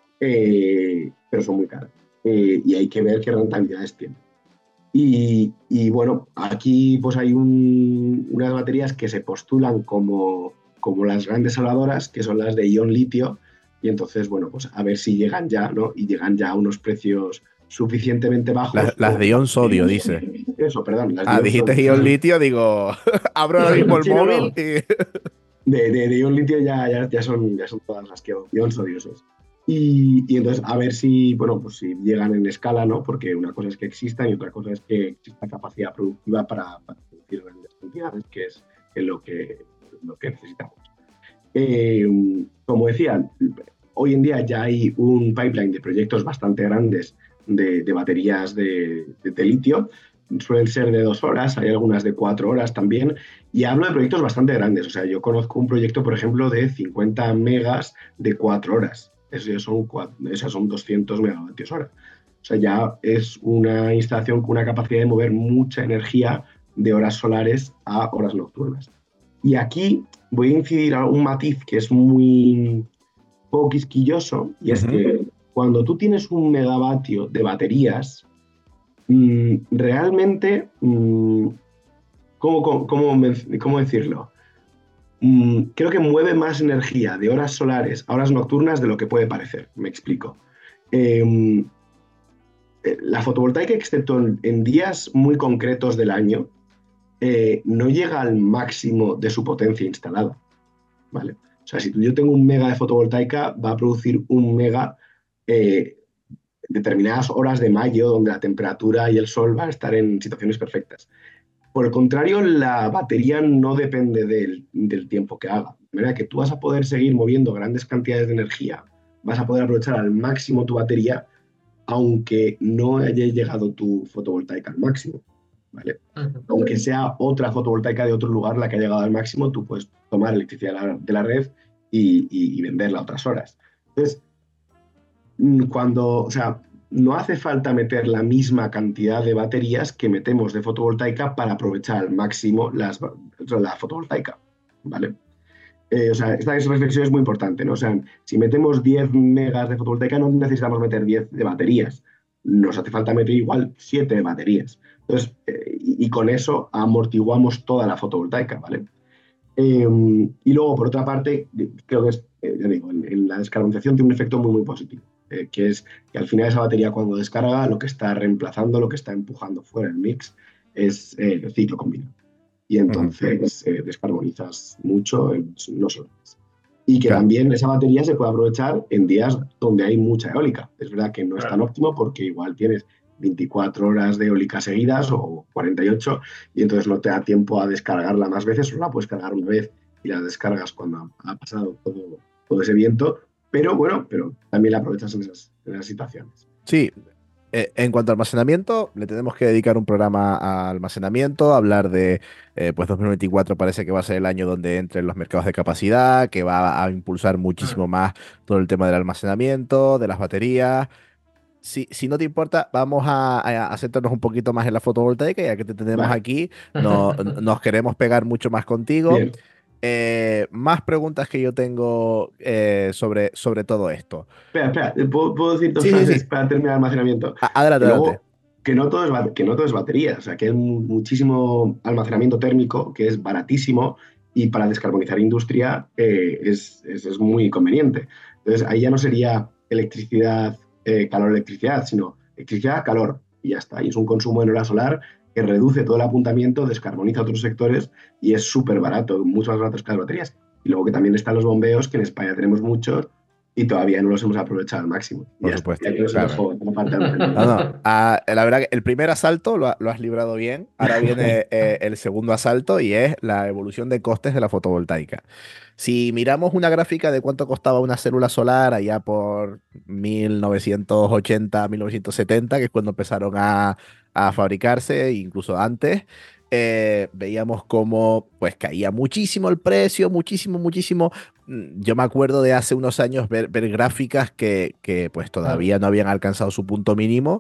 pero son muy caras. Y hay que ver qué rentabilidades tienen. Y bueno, aquí pues hay unas baterías que se postulan como las grandes salvadoras, que son las de ion litio, y entonces, bueno, pues a ver si llegan ya, ¿no? Y llegan ya a unos precios suficientemente bajos. Las de ion sodio, dice. Eso, perdón. Las de ion Dijiste sodio. ion litio, digo, abro ahora mismo el Sí, no, móvil no. y... De ion litio ya son todas las que ion sodiosos. Y entonces, a ver si, bueno, pues si llegan en escala, ¿no? Porque una cosa es que existan y otra cosa es que exista capacidad productiva para producir grandes cantidades, que es lo que necesitamos. Como decía, hoy en día ya hay un pipeline de proyectos bastante grandes de baterías de litio. Suelen ser de 2 horas, hay algunas de 4 horas también. Y hablo de proyectos bastante grandes. O sea, yo conozco un proyecto, por ejemplo, de 50 megas de 4 horas. Esas son 200 megavatios hora. O sea, ya es una instalación con una capacidad de mover mucha energía de horas solares a horas nocturnas. Y aquí voy a incidir en un matiz que es muy poco quisquilloso, y es que cuando tú tienes 1 megavatio de baterías, realmente, ¿cómo decirlo? Creo que mueve más energía de horas solares a horas nocturnas de lo que puede parecer. Me explico. La fotovoltaica, excepto en días muy concretos del año, no llega al máximo de su potencia instalada, ¿vale? O sea, si yo tengo 1 mega de fotovoltaica, va a producir 1 mega determinadas horas de mayo, donde la temperatura y el sol van a estar en situaciones perfectas. Por el contrario, la batería no depende del tiempo que haga. De manera que tú vas a poder seguir moviendo grandes cantidades de energía, vas a poder aprovechar al máximo tu batería, aunque no haya llegado tu fotovoltaica al máximo, ¿vale? Aunque sea otra fotovoltaica de otro lugar la que ha llegado al máximo, tú puedes tomar electricidad de la red y venderla a otras horas. Entonces, o sea, no hace falta meter la misma cantidad de baterías que metemos de fotovoltaica para aprovechar al máximo la fotovoltaica, ¿vale? O sea, esta reflexión es muy importante, ¿no? O sea, si metemos 10 megas de fotovoltaica, no necesitamos meter 10 de baterías. Nos hace falta meter igual 7 de baterías. Entonces, y con eso amortiguamos toda la fotovoltaica, ¿vale? Y luego, por otra parte, creo que ya digo, en la descarbonización tiene un efecto muy, muy positivo, que es que al final esa batería, cuando descarga, lo que está reemplazando, lo que está empujando fuera del mix es el ciclo combinado. Y entonces descarbonizas mucho, no solo eso. Y que también esa batería se puede aprovechar en días donde hay mucha eólica. Es verdad que no es tan óptimo porque igual tienes 24 horas de eólica seguidas o 48 y entonces no te da tiempo a descargarla más veces, solo la puedes cargar una vez y la descargas cuando ha pasado todo ese viento, pero bueno, también la aprovechas en esas situaciones. Sí, en cuanto a almacenamiento, le tenemos que dedicar un programa a almacenamiento, hablar de, pues 2024 parece que va a ser el año donde entren los mercados de capacidad, que va a impulsar muchísimo más todo el tema del almacenamiento, de las baterías. Si no te importa, vamos a centrarnos un poquito más en la fotovoltaica, ya que te tenemos aquí, nos queremos pegar mucho más contigo. Bien. Más preguntas que yo tengo sobre todo esto. Espera, ¿puedo decir dos Sí, frases sí. para terminar el almacenamiento? Adelante, Y luego, adelante. que no todo es batería, o sea, que hay muchísimo almacenamiento térmico que es baratísimo y para descarbonizar industria es muy conveniente. Entonces, ahí ya no sería electricidad, calor, electricidad, sino electricidad, calor, y ya está. Y es un consumo en hora solar que reduce todo el apuntamiento, descarboniza otros sectores y es súper barato, mucho más barato que las baterías. Y luego que también están los bombeos, que en España tenemos muchos y todavía no los hemos aprovechado al máximo. Por supuesto, Claro. No. La verdad que el primer asalto lo has librado bien. Ahora viene el segundo asalto y es la evolución de costes de la fotovoltaica. Si miramos una gráfica de cuánto costaba una célula solar allá por 1980, 1970, que es cuando empezaron a fabricarse, incluso antes, veíamos cómo pues caía muchísimo el precio, muchísimo, muchísimo. Yo me acuerdo de hace unos años ver gráficas que pues todavía no habían alcanzado su punto mínimo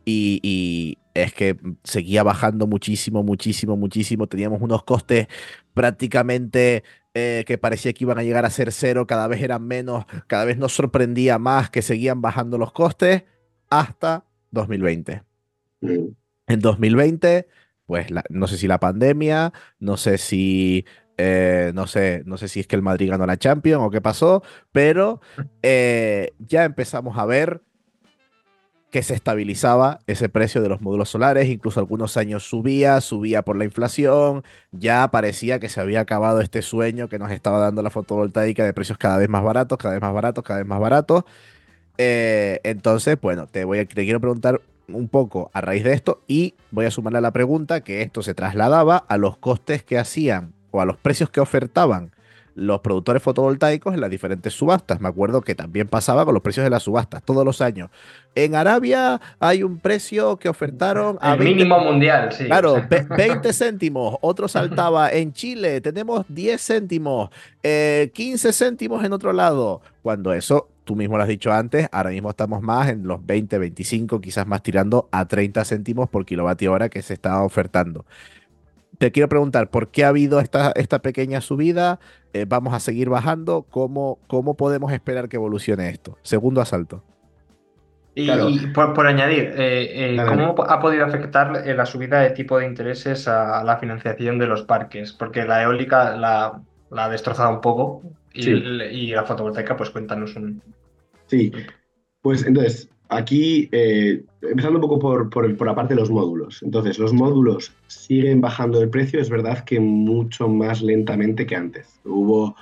y es que seguía bajando muchísimo, muchísimo, muchísimo. Teníamos unos costes prácticamente que parecía que iban a llegar a ser cero, cada vez eran menos, cada vez nos sorprendía más que seguían bajando los costes hasta 2020. En 2020, pues no sé si la pandemia, no sé si no sé si es que el Madrid ganó la Champions o qué pasó, pero ya empezamos a ver que se estabilizaba ese precio de los módulos solares, incluso algunos años subía por la inflación, ya parecía que se había acabado este sueño que nos estaba dando la fotovoltaica de precios cada vez más baratos, cada vez más baratos, cada vez más baratos. Entonces, bueno, te quiero preguntar un poco a raíz de esto y voy a sumarle a la pregunta que esto se trasladaba a los costes que hacían o a los precios que ofertaban los productores fotovoltaicos en las diferentes subastas. Me acuerdo que también pasaba con los precios de las subastas todos los años. En Arabia hay un precio que ofertaron a El 20. mínimo mundial, sí. Claro, O sea. 20 céntimos, otro saltaba en Chile, tenemos 10 céntimos, 15 céntimos en otro lado. Cuando eso, tú mismo lo has dicho antes, ahora mismo estamos más en los 20, 25, quizás más tirando a 30 céntimos por kilovatio hora que se está ofertando. Te quiero preguntar, ¿por qué ha habido esta pequeña subida? ¿Vamos a seguir bajando? ¿Cómo podemos esperar que evolucione esto? Segundo asalto. Claro. Y por añadir, Dale, ¿cómo dale. ha podido afectar la subida de tipo de intereses a la financiación de los parques? Porque la eólica la ha destrozado un poco Sí, y la fotovoltaica, pues cuéntanos un... sí. Pues entonces, aquí, empezando un poco por la parte de los módulos. Entonces, los módulos siguen bajando de precio, es verdad que mucho más lentamente que antes. Hubo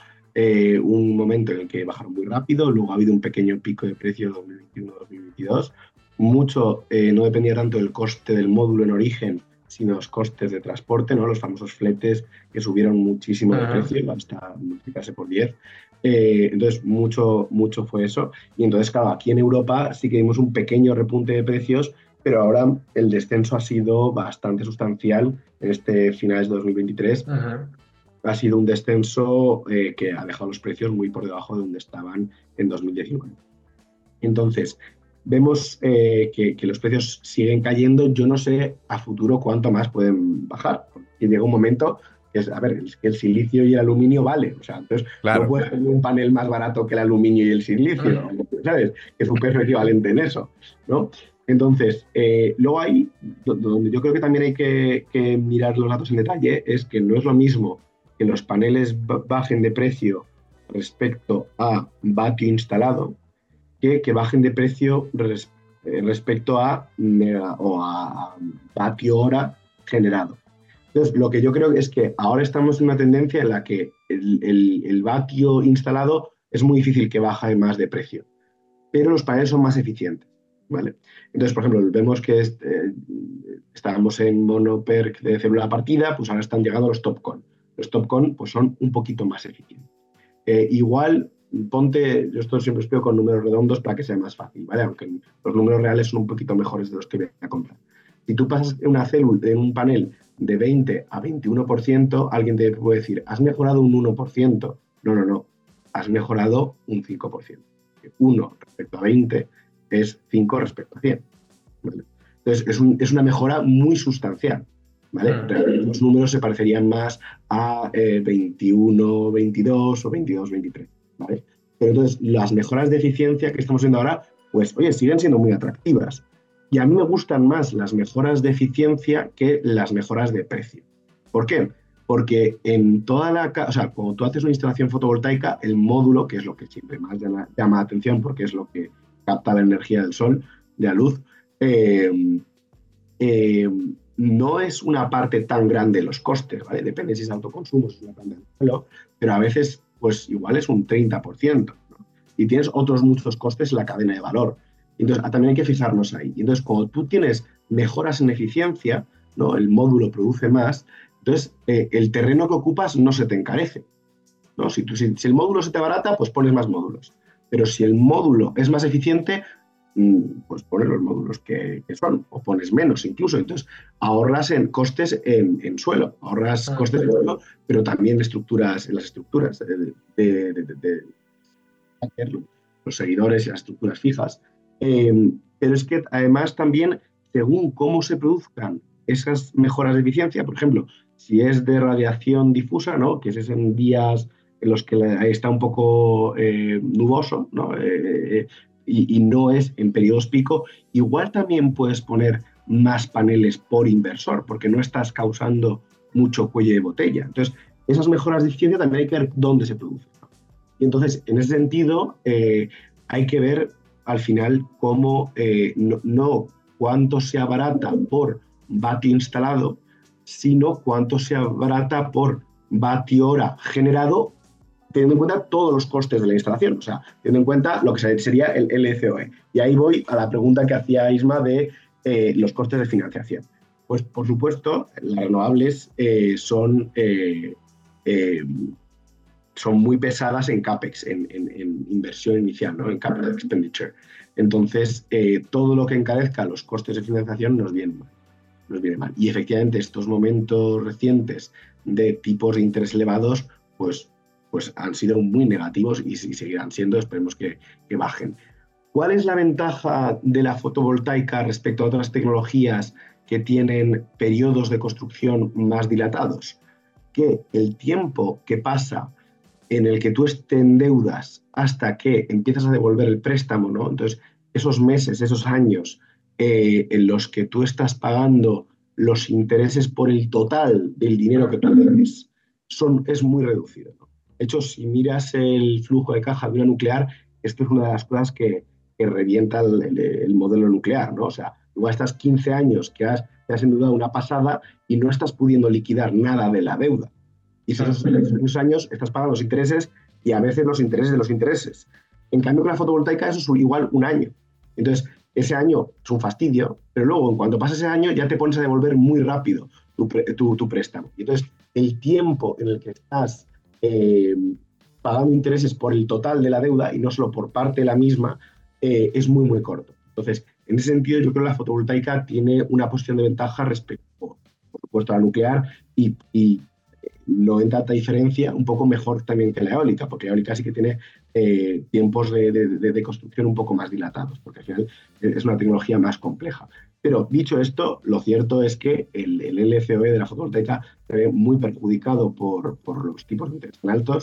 un momento en el que bajaron muy rápido, luego ha habido un pequeño pico de precio 2021-2022. Mucho no dependía tanto del coste del módulo en origen, sino los costes de transporte, ¿no? Los famosos fletes que subieron muchísimo de precio, hasta multiplicarse por 10. Entonces, mucho fue eso. Y entonces, claro, aquí en Europa sí que vimos un pequeño repunte de precios, pero ahora el descenso ha sido bastante sustancial en este finales de 2023. Ha sido un descenso que ha dejado los precios muy por debajo de donde estaban en 2019. Entonces, vemos que los precios siguen cayendo. Yo no sé a futuro cuánto más pueden bajar. Y llega un momento que el silicio y el aluminio vale. O sea, entonces Claro. no puedes tener un panel más barato que el aluminio y el silicio, ¿sabes? Que es un peso equivalente en eso, ¿no? Entonces, luego ahí, donde yo creo que también hay que mirar los datos en detalle, es que no es lo mismo que los paneles bajen de precio respecto a vatio instalado, que bajen de precio respecto a vatio hora generado. Entonces, lo que yo creo es que ahora estamos en una tendencia en la que el vatio instalado es muy difícil que baje más de precio, pero los paneles son más eficientes, ¿vale? Entonces, por ejemplo, vemos que estábamos en monoperc de célula partida, pues ahora están llegando los TOPCon. Los TOPCon pues, son un poquito más eficientes. Igual, yo esto siempre explico con números redondos para que sea más fácil, ¿vale? Aunque los números reales son un poquito mejores de los que voy a contar. Si tú pasas una célula en un panel de 20 a 21%, alguien te puede decir, has mejorado un 1%. No, has mejorado un 5%. 1 respecto a 20 es 5 respecto a 100. ¿Vale? Entonces, es una mejora muy sustancial. ¿Vale? Los números se parecerían más a 21, 22 o 22, 23. ¿Vale? Pero entonces, las mejoras de eficiencia que estamos viendo ahora, pues, oye, siguen siendo muy atractivas. Y a mí me gustan más las mejoras de eficiencia que las mejoras de precio. ¿Por qué? Porque en toda cuando tú haces una instalación fotovoltaica, el módulo, que es lo que siempre más llama la atención porque es lo que capta la energía del sol, de la luz, no es una parte tan grande de los costes, ¿vale? Depende si es autoconsumo, si es una planta de suelo, pero a veces, pues igual es un 30%, ¿no? Y tienes otros muchos costes en la cadena de valor. Entonces, también hay que fijarnos ahí. Y entonces, cuando tú tienes mejoras en eficiencia, ¿no? El módulo produce más, entonces el terreno que ocupas no se te encarece, ¿no? Si el módulo se te abarata, pues pones más módulos. Pero si el módulo es más eficiente, pues pones los módulos que son, o pones menos incluso. Entonces, ahorras en costes en suelo, costes en suelo, pero también en las estructuras de los seguidores y las estructuras fijas. Pero es que además también, según cómo se produzcan esas mejoras de eficiencia, por ejemplo, si es de radiación difusa, ¿no? Que es en días en los que está un poco nuboso, ¿no? Y no es en periodos pico, igual también puedes poner más paneles por inversor, porque no estás causando mucho cuello de botella. Entonces, esas mejoras de eficiencia también hay que ver dónde se producen, ¿no? Y entonces, en ese sentido, hay que ver al final cómo no cuánto se abarata por vatio instalado, sino cuánto se abarata por vatio hora generado, teniendo en cuenta todos los costes de la instalación, o sea, teniendo en cuenta lo que sería el LCOE. Y ahí voy a la pregunta que hacía Isma de los costes de financiación. Pues, por supuesto, las renovables son muy pesadas en CAPEX, en inversión inicial, ¿no? En Capital Expenditure. Entonces, todo lo que encarezca los costes de financiación nos viene mal. Y efectivamente, estos momentos recientes de tipos de interés elevados, pues han sido muy negativos y seguirán siendo, esperemos que bajen. ¿Cuál es la ventaja de la fotovoltaica respecto a otras tecnologías que tienen periodos de construcción más dilatados? Que el tiempo que pasa en el que tú te endeudas hasta que empiezas a devolver el préstamo, ¿no? Entonces, esos meses, esos años en los que tú estás pagando los intereses por el total del dinero que tú debes, es muy reducido, ¿no? De hecho, si miras el flujo de caja de una nuclear, esto es una de las cosas que revienta el modelo nuclear, ¿no? O sea, igual estás 15 años que te has endeudado una pasada y no estás pudiendo liquidar nada de la deuda. Y esos años estás pagando los intereses y a veces los intereses de los intereses. En cambio, con la fotovoltaica eso es igual un año. Entonces, ese año es un fastidio, pero luego, en cuanto pasa ese año, ya te pones a devolver muy rápido tu préstamo. Y entonces, el tiempo en el que estás pagando intereses por el total de la deuda y no solo por parte de la misma, es muy, muy corto. Entonces, en ese sentido, yo creo que la fotovoltaica tiene una posición de ventaja respecto, por supuesto, a la nuclear y no en tanta diferencia, un poco mejor también que la eólica, porque la eólica sí que tiene tiempos de construcción un poco más dilatados, porque al final es una tecnología más compleja. Pero dicho esto, lo cierto es que el LCOE de la fotovoltaica se ve muy perjudicado por los tipos de interés tan altos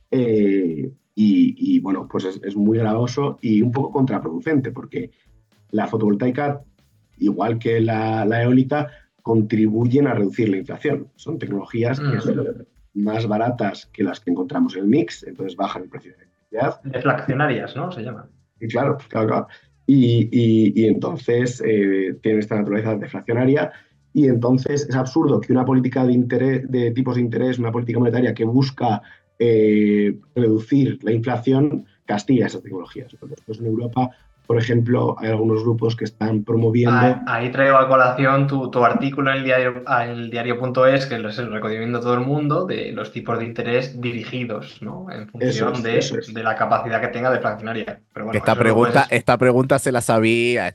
y bueno, pues es muy gravoso y un poco contraproducente, porque la fotovoltaica, igual que la eólica, contribuyen a reducir la inflación. Son tecnologías que son más baratas que las que encontramos en el mix, entonces bajan el precio de la electricidad. Deflacionarias, ¿no? Se llaman. Y claro. Y entonces tienen esta naturaleza deflacionaria y entonces es absurdo que una política de tipos de interés, una política monetaria que busca reducir la inflación, castiga esas tecnologías. Entonces, pues en Europa, por ejemplo, hay algunos grupos que están promoviendo... Ahí traigo a colación tu artículo en el diario.es, que lo recomiendo a todo el mundo, de los tipos de interés dirigidos, ¿no? En función de la capacidad que tenga deflacionaria. Pero bueno, esta pregunta se la sabía,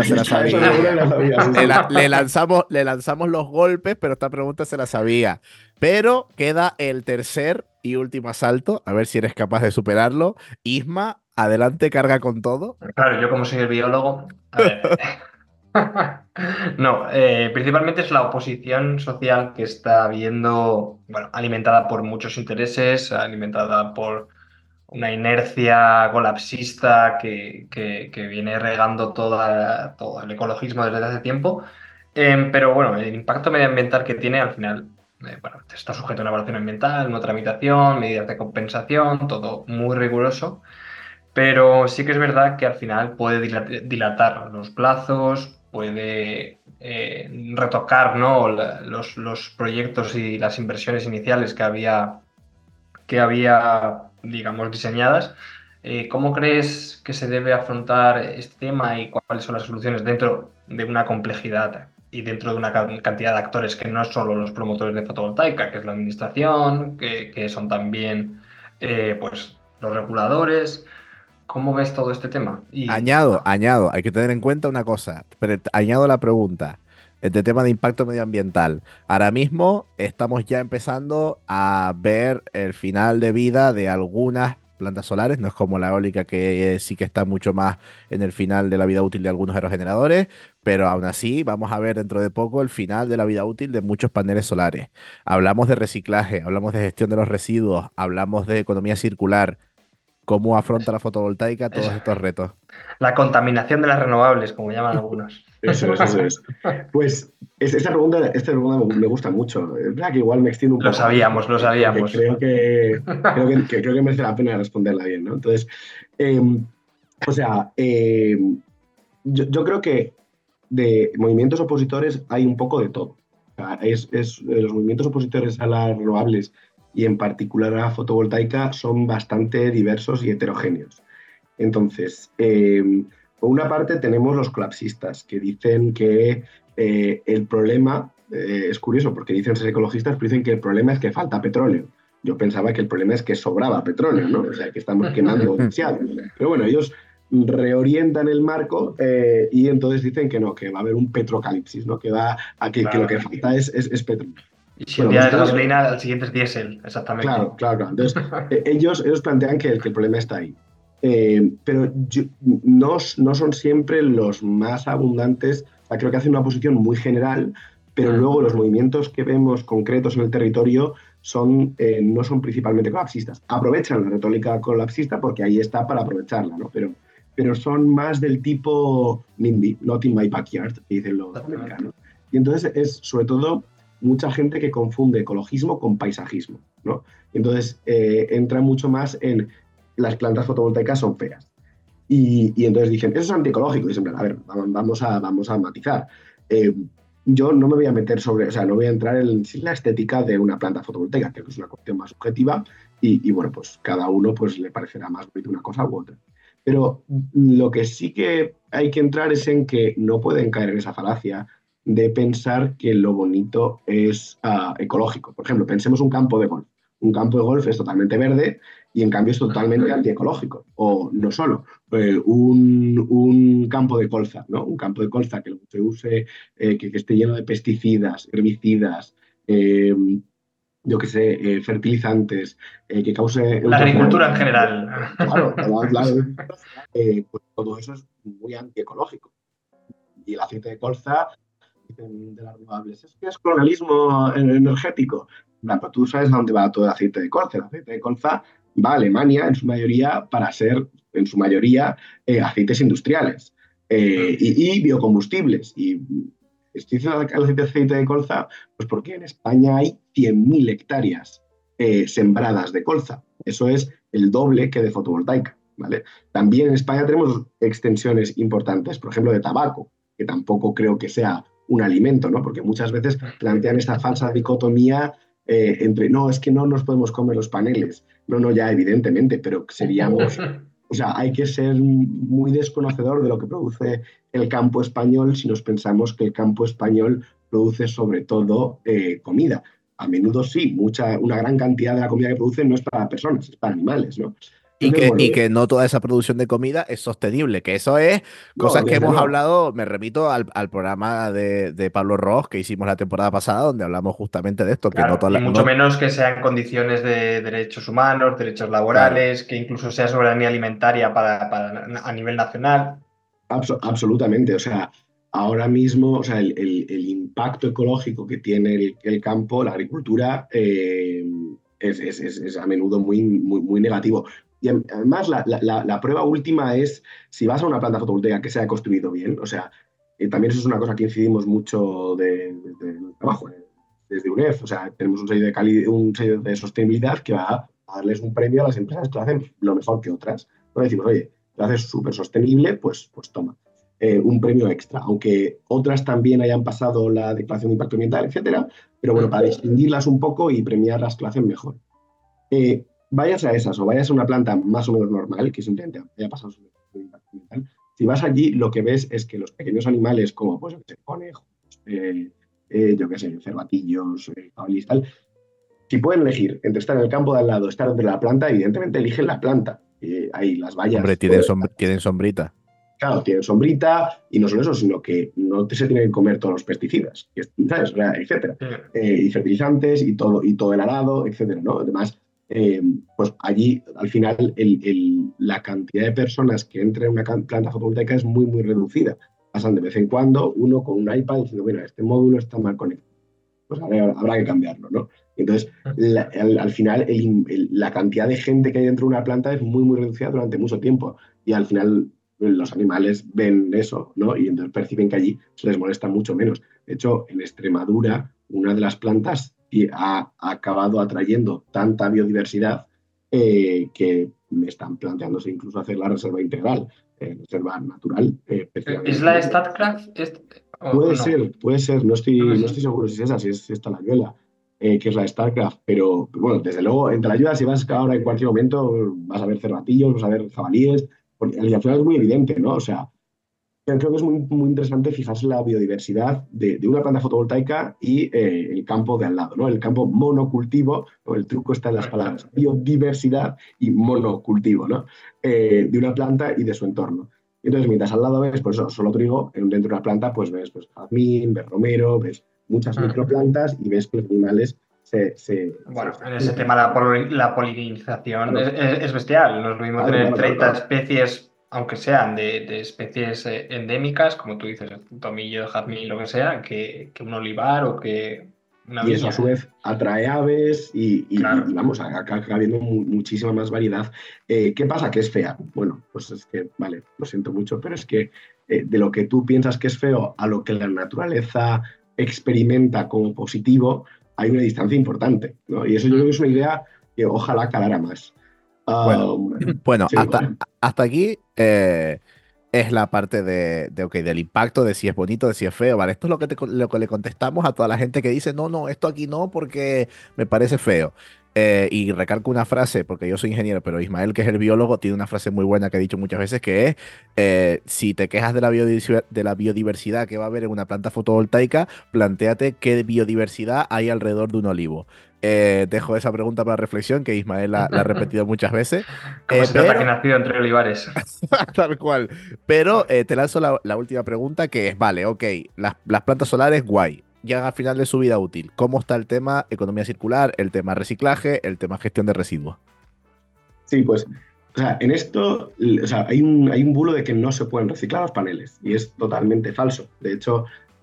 Le lanzamos los golpes, pero esta pregunta se la sabía. Pero queda el tercer y último asalto, a ver si eres capaz de superarlo. Isma, adelante, carga con todo. Claro, yo como soy el biólogo, a ver. No, principalmente es la oposición social que está habiendo, bueno, alimentada por muchos intereses, alimentada por una inercia colapsista que viene regando todo el ecologismo desde hace tiempo. Pero bueno, el impacto medioambiental que tiene al final, bueno, está sujeto a una evaluación ambiental, una tramitación, medidas de compensación, todo muy riguroso. Pero sí que es verdad que al final puede dilatar los plazos, puede retocar, ¿no? los proyectos y las inversiones iniciales que había, digamos, diseñadas. ¿Cómo crees que se debe afrontar este tema y cuáles son las soluciones dentro de una complejidad y dentro de una cantidad de actores que no es solo los promotores de fotovoltaica, que es la administración, que son también pues, los reguladores? ¿Cómo ves todo este tema? Añado, hay que tener en cuenta una cosa, pero añado la pregunta, este tema de impacto medioambiental. Ahora mismo estamos ya empezando a ver el final de vida de algunas plantas solares, no es como la eólica que sí que está mucho más en el final de la vida útil de algunos aerogeneradores, pero aún así vamos a ver dentro de poco el final de la vida útil de muchos paneles solares. Hablamos de reciclaje, hablamos de gestión de los residuos, hablamos de economía circular. ¿Cómo afronta la fotovoltaica todos estos retos? La contaminación de las renovables, como llaman algunos. Eso es. Pues esta pregunta me gusta mucho. Es verdad que igual me extiendo un poco. Lo sabíamos. Creo que merece la pena responderla bien, ¿no? Entonces, O sea, yo creo que de movimientos opositores hay un poco de todo. O sea, los movimientos opositores a las renovables y en particular a la fotovoltaica son bastante diversos y heterogéneos. Entonces, por una parte tenemos los colapsistas que dicen que el problema, es curioso porque dicen ser ecologistas, pero dicen que el problema es que falta petróleo. Yo pensaba que el problema es que sobraba petróleo, ¿no? O sea, que estamos quemando demasiado. Pero bueno, ellos reorientan el marco y entonces dicen que no, que va a haber un petrocalipsis, ¿no? Que que lo que falta es petróleo. Y si un día es gasolina, al siguiente es diésel, exactamente. Claro. Entonces, ellos plantean que el problema está ahí. Pero no son siempre los más abundantes. O sea, creo que hacen una posición muy general, pero luego los movimientos que vemos concretos en el territorio no son principalmente colapsistas. Aprovechan la retórica colapsista porque ahí está para aprovecharla, ¿no? Pero son más del tipo NIMBY, not in my backyard, que dicen los americanos. Y entonces es sobre todo mucha gente que confunde ecologismo con paisajismo, ¿no? Entonces entra mucho más en las plantas fotovoltaicas son feas. Y entonces dicen, eso es antiecológico. Y dicen, a ver, vamos a matizar. Yo no me voy a meter no voy a entrar en la estética de una planta fotovoltaica, creo que es una cuestión más subjetiva y bueno, pues cada uno pues le parecerá más bonito una cosa u otra. Pero lo que sí que hay que entrar es en que no pueden caer en esa falacia de pensar que lo bonito es ecológico. Por ejemplo, pensemos un campo de golf. Un campo de golf es totalmente verde y en cambio es totalmente antiecológico. O no solo, un campo de colza, ¿no? Un campo de colza que se use, que esté lleno de pesticidas, herbicidas, yo qué sé, fertilizantes, que cause... La agricultura en general. Claro, pues todo eso es muy antiecológico. Y el aceite de colza, dicen de las renovables, es que es colonialismo energético. Pero tú sabes a dónde va todo el aceite de colza. El aceite de colza va a Alemania en su mayoría para ser, aceites industriales y biocombustibles. Y estoy diciendo el aceite de colza pues porque en España hay 100.000 hectáreas sembradas de colza. Eso es el doble que de fotovoltaica, ¿vale? También en España tenemos extensiones importantes, por ejemplo, de tabaco, que tampoco creo que sea un alimento, ¿no? Porque muchas veces plantean esta falsa dicotomía entre, no, es que no nos podemos comer los paneles. No, ya evidentemente, pero seríamos... O sea, hay que ser muy desconocedor de lo que produce el campo español si nos pensamos que el campo español produce sobre todo comida. A menudo sí, una gran cantidad de la comida que produce no es para personas, es para animales, ¿no? Y que no toda esa producción de comida es sostenible, que eso es cosas que hemos hablado, me remito al programa de Pablo Ross que hicimos la temporada pasada, donde hablamos justamente de esto. Claro, que no y mucho menos que sean condiciones de derechos humanos, derechos laborales, que incluso sea soberanía alimentaria a nivel nacional. Absolutamente, o sea, ahora mismo, o sea, el impacto ecológico que tiene el campo, la agricultura, es a menudo muy negativo. Y además la prueba última es si vas a una planta fotovoltaica que se ha construido bien, o sea, también eso es una cosa que incidimos mucho del trabajo desde UNEF, o sea, tenemos un sello de sostenibilidad que va a darles un premio a las empresas que lo hacen lo mejor que otras. Entonces decimos, oye, lo haces súper sostenible, pues toma. Un premio extra, aunque otras también hayan pasado la declaración de impacto ambiental, etcétera, pero bueno, para distinguirlas un poco y premiar las que lo hacen mejor. Vayas a esas o vayas a una planta más o menos normal, que simplemente haya pasado su impacto ambiental, si vas allí lo que ves es que los pequeños animales como pues conejos, yo qué sé, cervatillos, jabalíes, tal, si pueden elegir entre estar en el campo de al lado, estar dentro de la planta, evidentemente eligen la planta. Ahí las vallas. Hombre, tienen sombrita. Claro, tienen sombrita y no solo eso, sino que no se tienen que comer todos los pesticidas, ¿sabes? Etcétera. Y fertilizantes y todo el arado, etcétera, ¿no? Además, pues allí al final la cantidad de personas que entran en una planta fotovoltaica es muy reducida. Pasan de vez en cuando uno con un iPad diciendo, mira, este módulo está mal conectado. Pues habrá que cambiarlo, ¿no? Entonces, al final, la cantidad de gente que hay dentro de una planta es muy reducida durante mucho tiempo. Y al final, los animales ven eso, ¿no? Y entonces perciben que allí se les molesta mucho menos. De hecho, en Extremadura, una de las plantas ha acabado atrayendo tanta biodiversidad que me están planteándose incluso hacer la reserva integral, reserva natural. ¿Es la StatCraft? ¿O no? Puede ser, no No estoy sé. seguro si es esa, si es esta la Ayuela, que es la StarCraft, pero bueno, desde luego, entre la Ayuela, si vas ahora en cualquier momento, vas a ver cervatillos, vas a ver jabalíes, porque al final es muy evidente, ¿no? O sea, creo que es muy interesante fijarse en la biodiversidad de una planta fotovoltaica y el campo de al lado, ¿no? El campo monocultivo, ¿no? El truco está en las palabras biodiversidad y monocultivo, ¿no? De una planta y de su entorno. Entonces, mientras al lado ves, pues eso, solo trigo, dentro de una planta, pues ves pues, jazmín, ves romero, ves muchas microplantas y ves que los animales Bueno, en ese tema la polinización Claro, es bestial. No es lo mismo claro, tener claro, 30 claro. especies, aunque sean de especies endémicas, como tú dices, tomillo, jazmín, lo que sea, que un olivar o que una Y eso a su viña. vez atrae aves y Claro. vamos, acá habiendo muchísima más variedad. ¿Qué pasa? Que es fea. Bueno, pues es que, vale, lo siento mucho, pero es que de lo que tú piensas que es feo a lo que la naturaleza experimenta como positivo, hay una distancia importante, ¿no? Y eso yo creo que es una idea que ojalá calara más. Bueno, Ah, bueno, sí, vale. hasta aquí es la parte ok, del impacto, de si es bonito, de si es feo, ¿vale? Esto es lo que le contestamos a toda la gente que dice, no, no, esto aquí no porque me parece feo. Y recalco una frase, porque yo soy ingeniero, pero Ismael, que es el biólogo, tiene una frase muy buena que ha dicho muchas veces, que es, si te quejas de de la biodiversidad que va a haber en una planta fotovoltaica, plantéate qué biodiversidad hay alrededor de un olivo. Dejo esa pregunta para reflexión, que Ismael la ha repetido muchas veces. Como se trata que Pero nacido entre olivares. Tal cual. Pero te lanzo la última pregunta que es, vale, ok, las plantas solares, guay. Llegan al final de su vida útil. ¿Cómo está el tema economía circular, el tema reciclaje, el tema gestión de residuos? Sí, pues, o sea, en esto, o sea, hay un bulo de que no se pueden reciclar los paneles y es totalmente falso. De hecho,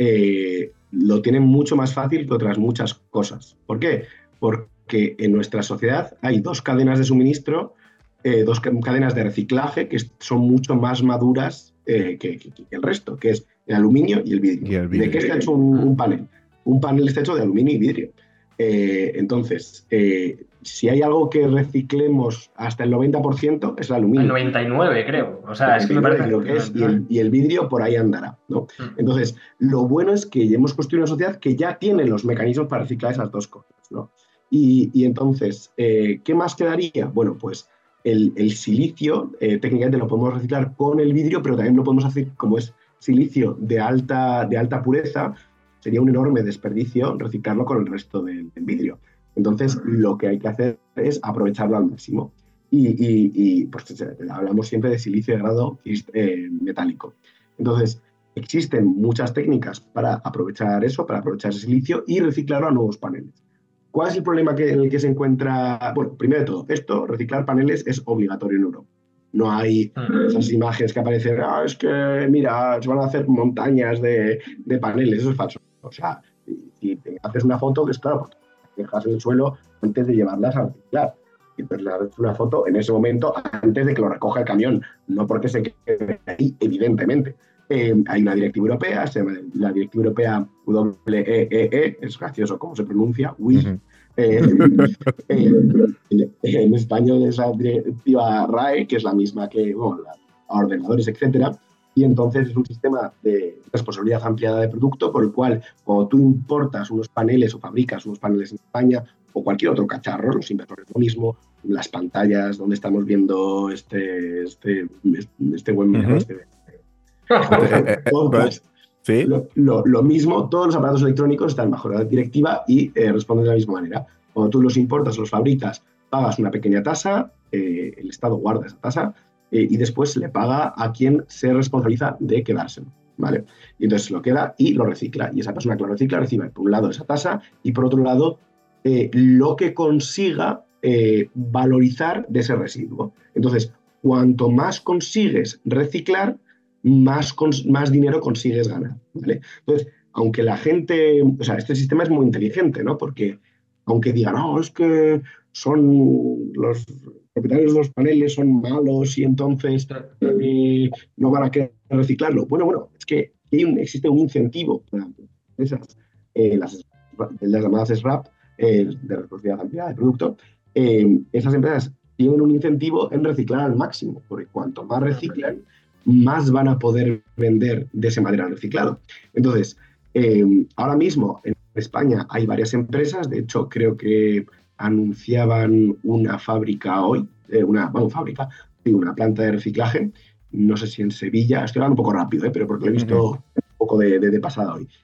lo tienen mucho más fácil que otras muchas cosas. ¿Por qué? Porque en nuestra sociedad hay dos cadenas de suministro, cadenas de reciclaje que son mucho más maduras que el resto, que es el aluminio y el vidrio. Y el ¿De qué vidrio. está hecho un panel? Un panel está hecho de aluminio y vidrio. Entonces, si hay algo que reciclemos hasta el 90% es el El aluminio. 99, creo. O sea, es que me 99 parece. creo que es, y el vidrio por ahí andará, ¿no? Entonces, lo bueno es que ya hemos construido una sociedad que ya tiene los mecanismos para reciclar esas dos cosas, ¿no? Y entonces, ¿qué más quedaría? Bueno, pues el silicio, técnicamente lo podemos reciclar con el vidrio, pero también lo podemos hacer como es silicio de alta pureza, sería un enorme desperdicio reciclarlo con el resto del vidrio. Entonces, lo que hay que hacer es aprovecharlo al máximo. Pues hablamos siempre de silicio de grado metálico. Entonces, existen muchas técnicas para aprovechar eso, para aprovechar ese silicio y reciclarlo a nuevos paneles. ¿Cuál es el problema en el que se encuentra? Bueno, primero de todo, reciclar paneles es obligatorio en Europa. No hay esas imágenes que aparecen, es que, mira, se van a hacer montañas de paneles, eso es falso. O sea, si te haces una foto, que es claro, porque dejas en el suelo antes de llevarlas a reciclar. Y entonces le haces una foto en ese momento antes de que lo recoja el camión, no porque se quede ahí, evidentemente. Hay una directiva europea, se llama la Directiva Europea WEEE, es gracioso cómo se pronuncia, WEEE. En español es la directiva RAE, que es la misma que a ordenadores, etcétera. Y entonces es un sistema de responsabilidad ampliada de producto por el cual cuando tú importas unos paneles o fabricas unos paneles en España o cualquier otro cacharro, los inversores lo mismo, las pantallas donde estamos viendo este webinar, podcast, ¿Sí? lo mismo, todos los aparatos electrónicos están bajo la directiva y responden de la misma manera. Cuando tú los importas o los fabricas, pagas una pequeña tasa, el Estado guarda esa tasa y después se le paga a quien se responsabiliza de quedárselo, ¿vale? Y entonces lo queda y lo recicla. Y esa persona que lo recicla recibe, por un lado, esa tasa y, por otro lado, lo que consiga valorizar de ese residuo. Entonces, cuanto más consigues reciclar, más dinero consigues ganar, ¿vale? Entonces, aunque la gente, o sea, este sistema es muy inteligente, ¿no? Porque aunque digan, no, es que son los propietarios de los paneles son malos y entonces no van a querer reciclarlo. Bueno, es que existe un incentivo para esas, las llamadas SRAP, de responsabilidad ampliada de producto. Esas empresas tienen un incentivo en reciclar al máximo, porque cuanto más reciclan, más van a poder vender de ese material reciclado. Entonces, ahora mismo en España hay varias empresas, de hecho creo que anunciaban una fábrica hoy, una planta de reciclaje, no sé si en Sevilla, estoy hablando un poco rápido, pero porque lo he visto un poco de pasada hoy.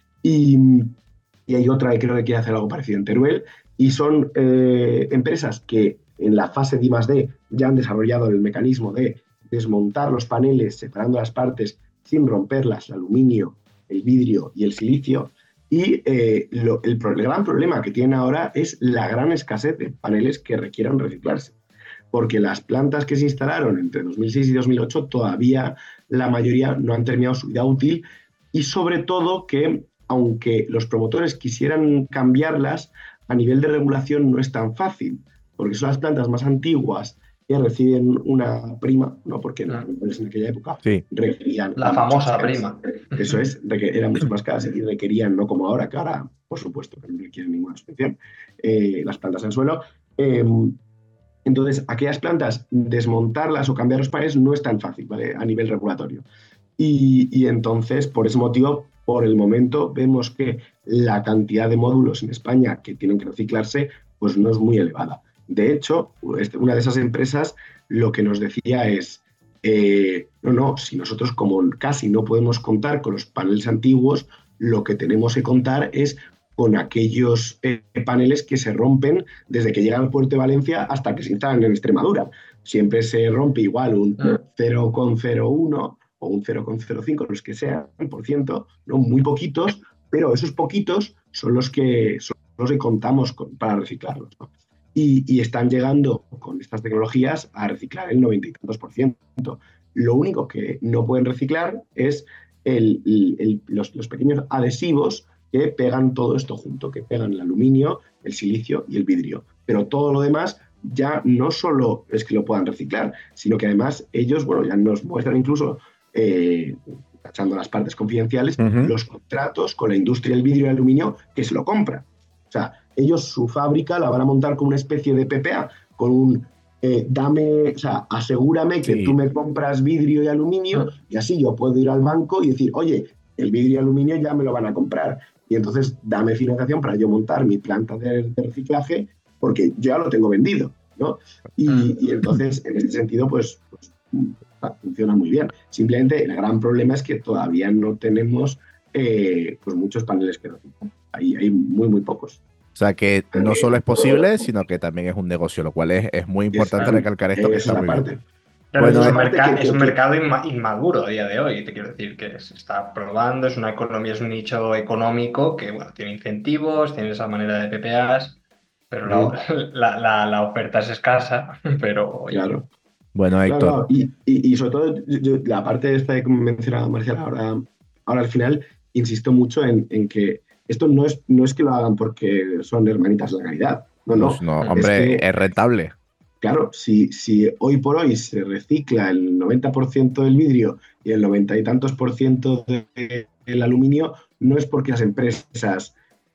Y hay otra que creo que quiere hacer algo parecido en Teruel, y son empresas que en la fase de I+D ya han desarrollado el mecanismo de desmontar los paneles separando las partes sin romperlas, el aluminio, el vidrio y el silicio. Y el gran problema que tienen ahora es la gran escasez de paneles que requieran reciclarse. Porque las plantas que se instalaron entre 2006 y 2008 todavía la mayoría no han terminado su vida útil, y sobre todo que aunque los promotores quisieran cambiarlas, a nivel de regulación no es tan fácil, porque son las plantas más antiguas que reciben una prima, no porque en aquella época requerían la famosa prima. Eso es, eran mucho más caras y requerían, no como ahora, que ahora, por supuesto, que no requieren ninguna subvención, las plantas en suelo. Entonces, aquellas plantas, desmontarlas o cambiar los paneles no es tan fácil, ¿vale? A nivel regulatorio. Y entonces, por ese motivo, por el momento, vemos que la cantidad de módulos en España que tienen que reciclarse, pues no es muy elevada. De hecho, una de esas empresas lo que nos decía es, si nosotros como casi no podemos contar con los paneles antiguos, lo que tenemos que contar es con aquellos paneles que se rompen desde que llegan al puerto de Valencia hasta que se instalan en Extremadura. Siempre se rompe igual un 0,01 o un 0,05, los que sean, por ciento, ¿no? Muy poquitos, pero esos poquitos son los que contamos para reciclarlos, ¿no? Y están llegando con estas tecnologías a reciclar el 90 y tantos %. Lo único que no pueden reciclar es los pequeños adhesivos que pegan todo esto junto, que pegan el aluminio, el silicio y el vidrio. Pero todo lo demás ya no solo es que lo puedan reciclar, sino que además ellos, ya nos muestran incluso, tachando las partes confidenciales, los contratos con la industria del vidrio y el aluminio que se lo compran. O sea, ellos su fábrica la van a montar con una especie de PPA, con un asegúrame que tú me compras vidrio y aluminio, y así yo puedo ir al banco y decir, oye, el vidrio y aluminio ya me lo van a comprar, y entonces dame financiación para yo montar mi planta de reciclaje, porque yo ya lo tengo vendido, ¿no? Y entonces, en este sentido, pues funciona muy bien. Simplemente el gran problema es que todavía no tenemos pues muchos paneles que reciclan. Hay muy, muy pocos. O sea que no solo es posible, sino que también es un negocio, lo cual es muy importante recalcar esto, que está muy bien. Claro, bueno, es un mercado inmaduro a día de hoy, te quiero decir que se está probando, es una economía, es un nicho económico que tiene incentivos, tiene esa manera de PPAs, pero la oferta es escasa, pero... Claro. Bueno, Héctor. Claro, y sobre todo, la parte esta que mencionaba Marcial, ahora al final, insisto mucho en que esto no es que lo hagan porque son hermanitas de la caridad. No, hombre, es rentable. Claro, si hoy por hoy se recicla el 90% del vidrio y el 90 y tantos % del aluminio, no es porque las empresas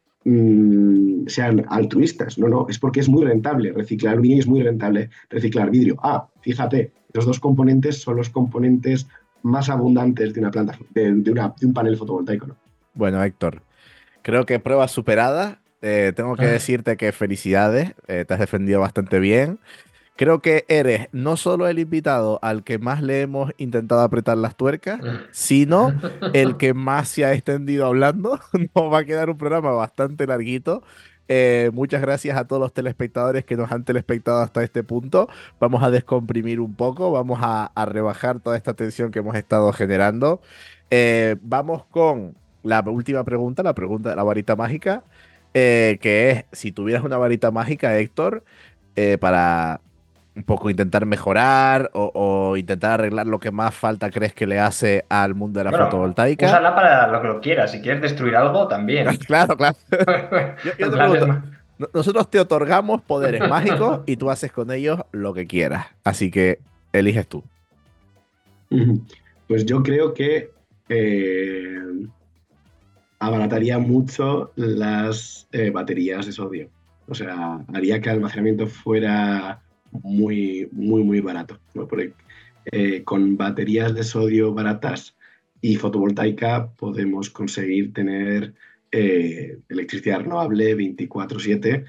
sean altruistas, no, es porque es muy rentable reciclar aluminio y es muy rentable reciclar vidrio. Fíjate, los dos componentes son los componentes más abundantes de una planta, de un panel fotovoltaico, ¿no? Bueno, Héctor, creo que prueba superada. Tengo que decirte que felicidades, te has defendido bastante bien. Creo que eres no solo el invitado al que más le hemos intentado apretar las tuercas, sino el que más se ha extendido hablando. Nos va a quedar un programa bastante larguito. Muchas gracias a todos los telespectadores que nos han telespectado hasta este punto. Vamos a descomprimir un poco, vamos a rebajar toda esta tensión que hemos estado generando. Vamos con la última pregunta, la pregunta de la varita mágica, que es, si tuvieras una varita mágica, Héctor, para un poco intentar mejorar o intentar arreglar lo que más falta crees que le hace al mundo de la fotovoltaica. Úsala para lo que lo quieras. Si quieres destruir algo, también. Claro. Yo te pregunto, nosotros te otorgamos poderes mágicos y tú haces con ellos lo que quieras. Así que eliges tú. Pues yo creo que abarataría mucho las baterías de sodio. O sea, haría que el almacenamiento fuera muy, muy, muy barato, ¿no? Porque con baterías de sodio baratas y fotovoltaica podemos conseguir tener electricidad renovable 24/7,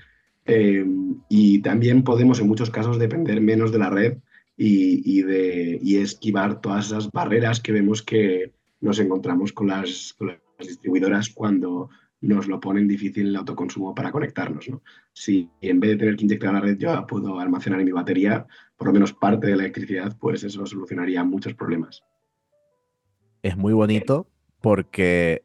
y también podemos en muchos casos depender menos de la red y esquivar todas esas barreras que vemos que nos encontramos con las distribuidoras cuando nos lo ponen difícil el autoconsumo para conectarnos, ¿no? Si en vez de tener que inyectar a la red yo puedo almacenar en mi batería por lo menos parte de la electricidad, pues eso solucionaría muchos problemas. Es muy bonito porque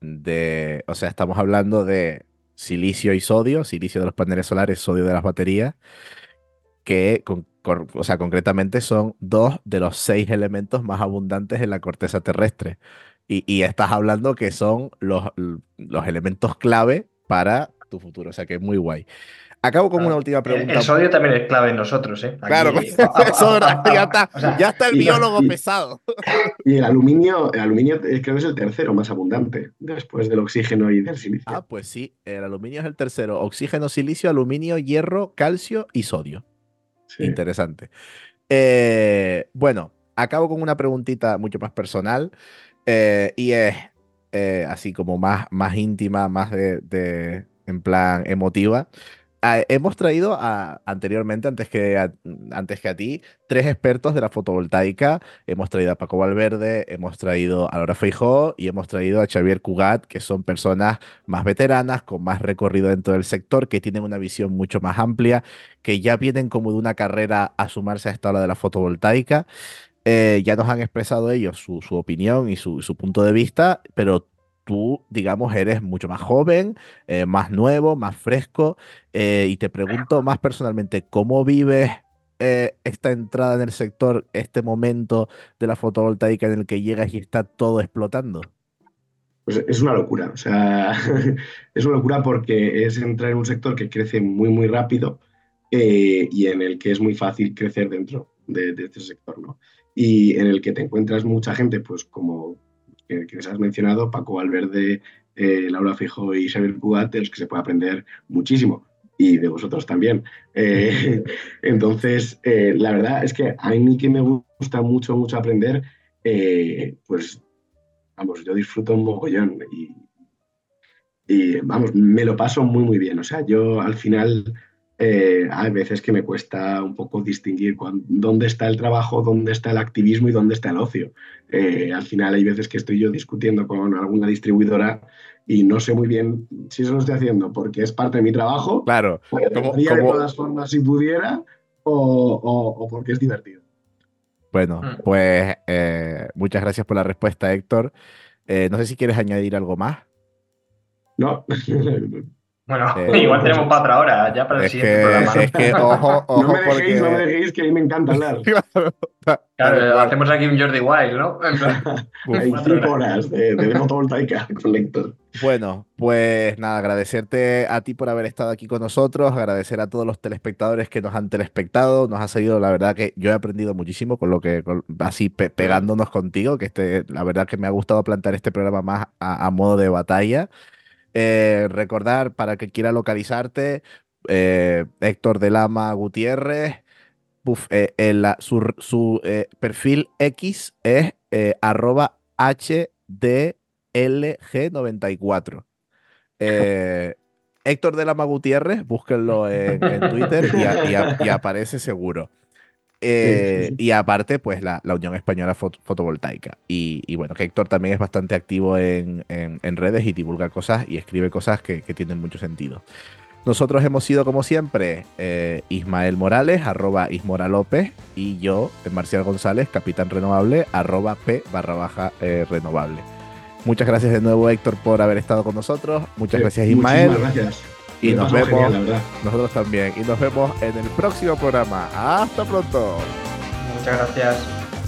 o sea, estamos hablando de silicio y sodio, silicio de los paneles solares, sodio de las baterías, que o sea, concretamente son 2 de los 6 elementos más abundantes en la corteza terrestre. Y estás hablando que son los elementos clave para tu futuro, o sea que es muy guay. Acabo con una última pregunta. El sodio también es clave en nosotros, ¿eh? Aquí, Claro, ya está el biólogo pesado. Y el aluminio creo que es el tercero más abundante, después del oxígeno y del silicio. Ah, pues sí, el aluminio es el tercero. Oxígeno, silicio, aluminio, hierro, calcio y sodio. Sí. Interesante. Bueno, acabo con una preguntita mucho más personal, y es así como más íntima, más en plan emotiva. Hemos traído anteriormente, antes que a ti, 3 expertos de la fotovoltaica. Hemos traído a Paco Valverde, hemos traído a Laura Feijó y hemos traído a Xavier Cugat, que son personas más veteranas, con más recorrido dentro del sector, que tienen una visión mucho más amplia, que ya vienen como de una carrera a sumarse a esta ola de la fotovoltaica. Ya nos han expresado ellos su opinión y su punto de vista, pero tú, digamos, eres mucho más joven, más nuevo, más fresco, y te pregunto más personalmente, ¿cómo vives esta entrada en el sector, este momento de la fotovoltaica en el que llegas y está todo explotando? Pues es una locura, o sea, es una locura porque es entrar en un sector que crece muy, muy rápido, y en el que es muy fácil crecer dentro de este sector, ¿no? Y en el que te encuentras mucha gente, pues como que les has mencionado, Paco Valverde, Laura Feijó y Xavier Cugat, de los que se puede aprender muchísimo, y de vosotros también. Entonces, la verdad es que a mí que me gusta mucho, mucho aprender, pues vamos, yo disfruto un mogollón y vamos, me lo paso muy, muy bien. O sea, yo al final hay veces que me cuesta un poco distinguir dónde está el trabajo, dónde está el activismo y dónde está el ocio. Al final hay veces que estoy yo discutiendo con alguna distribuidora y no sé muy bien si eso lo estoy haciendo porque es parte de mi trabajo, Claro, porque de todas formas si pudiera, o porque es divertido. Bueno, pues muchas gracias por la respuesta, Héctor. No sé si quieres añadir algo más. No. Bueno, igual tenemos para otra hora, ya para el siguiente programa. Es que, ojo, no me porque... dejéis, que a mí me encanta hablar. Claro, hacemos aquí un Jordi Wild, ¿no? Hay 5 horas de fotovoltaica con Héctor. Bueno, pues nada, agradecerte a ti por haber estado aquí con nosotros, agradecer a todos los telespectadores que nos han telespectado, nos ha seguido, la verdad que yo he aprendido muchísimo con lo que, así pegándonos contigo, que la verdad que me ha gustado plantear este programa más a modo de batalla. Recordar, para que quiera localizarte, Héctor de Lama Gutiérrez, su perfil X es @HDLG94. Héctor de Lama Gutiérrez, búsquenlo en Twitter y aparece seguro. Sí. Y aparte, pues la Unión Española Fotovoltaica. Y bueno, que Héctor también es bastante activo en redes y divulga cosas y escribe cosas que tienen mucho sentido. Nosotros hemos sido, como siempre, Ismael Morales, @ismoralopez, y yo, Marcial González, Capitán Renovable, @p_renovable. Muchas gracias de nuevo, Héctor, por haber estado con nosotros. Muchas gracias, Ismael. Muchísimas gracias. Y nos vemos, genial, la verdad. nosotros también. Y nos vemos en el próximo programa. ¡Hasta pronto! Muchas gracias.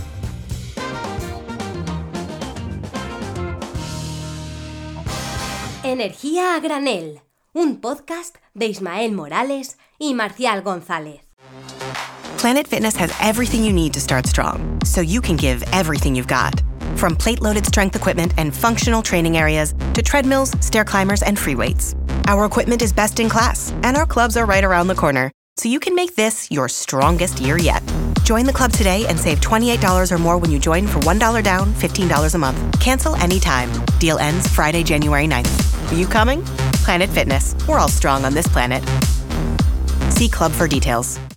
Energía a granel, un podcast de Ismael Morales y Marcial González. Planet Fitness has everything you need to start strong, so you can give everything you've got. From plate-loaded strength equipment and functional training areas to treadmills, stair climbers, and free weights. Our equipment is best in class, and our clubs are right around the corner. so you can make this your strongest year yet. Join the club today and save $28 or more when you join for $1 down, $15 a month. Cancel anytime. Deal ends Friday, January 9th. Are you coming? Planet Fitness. We're all strong on this planet. See club for details.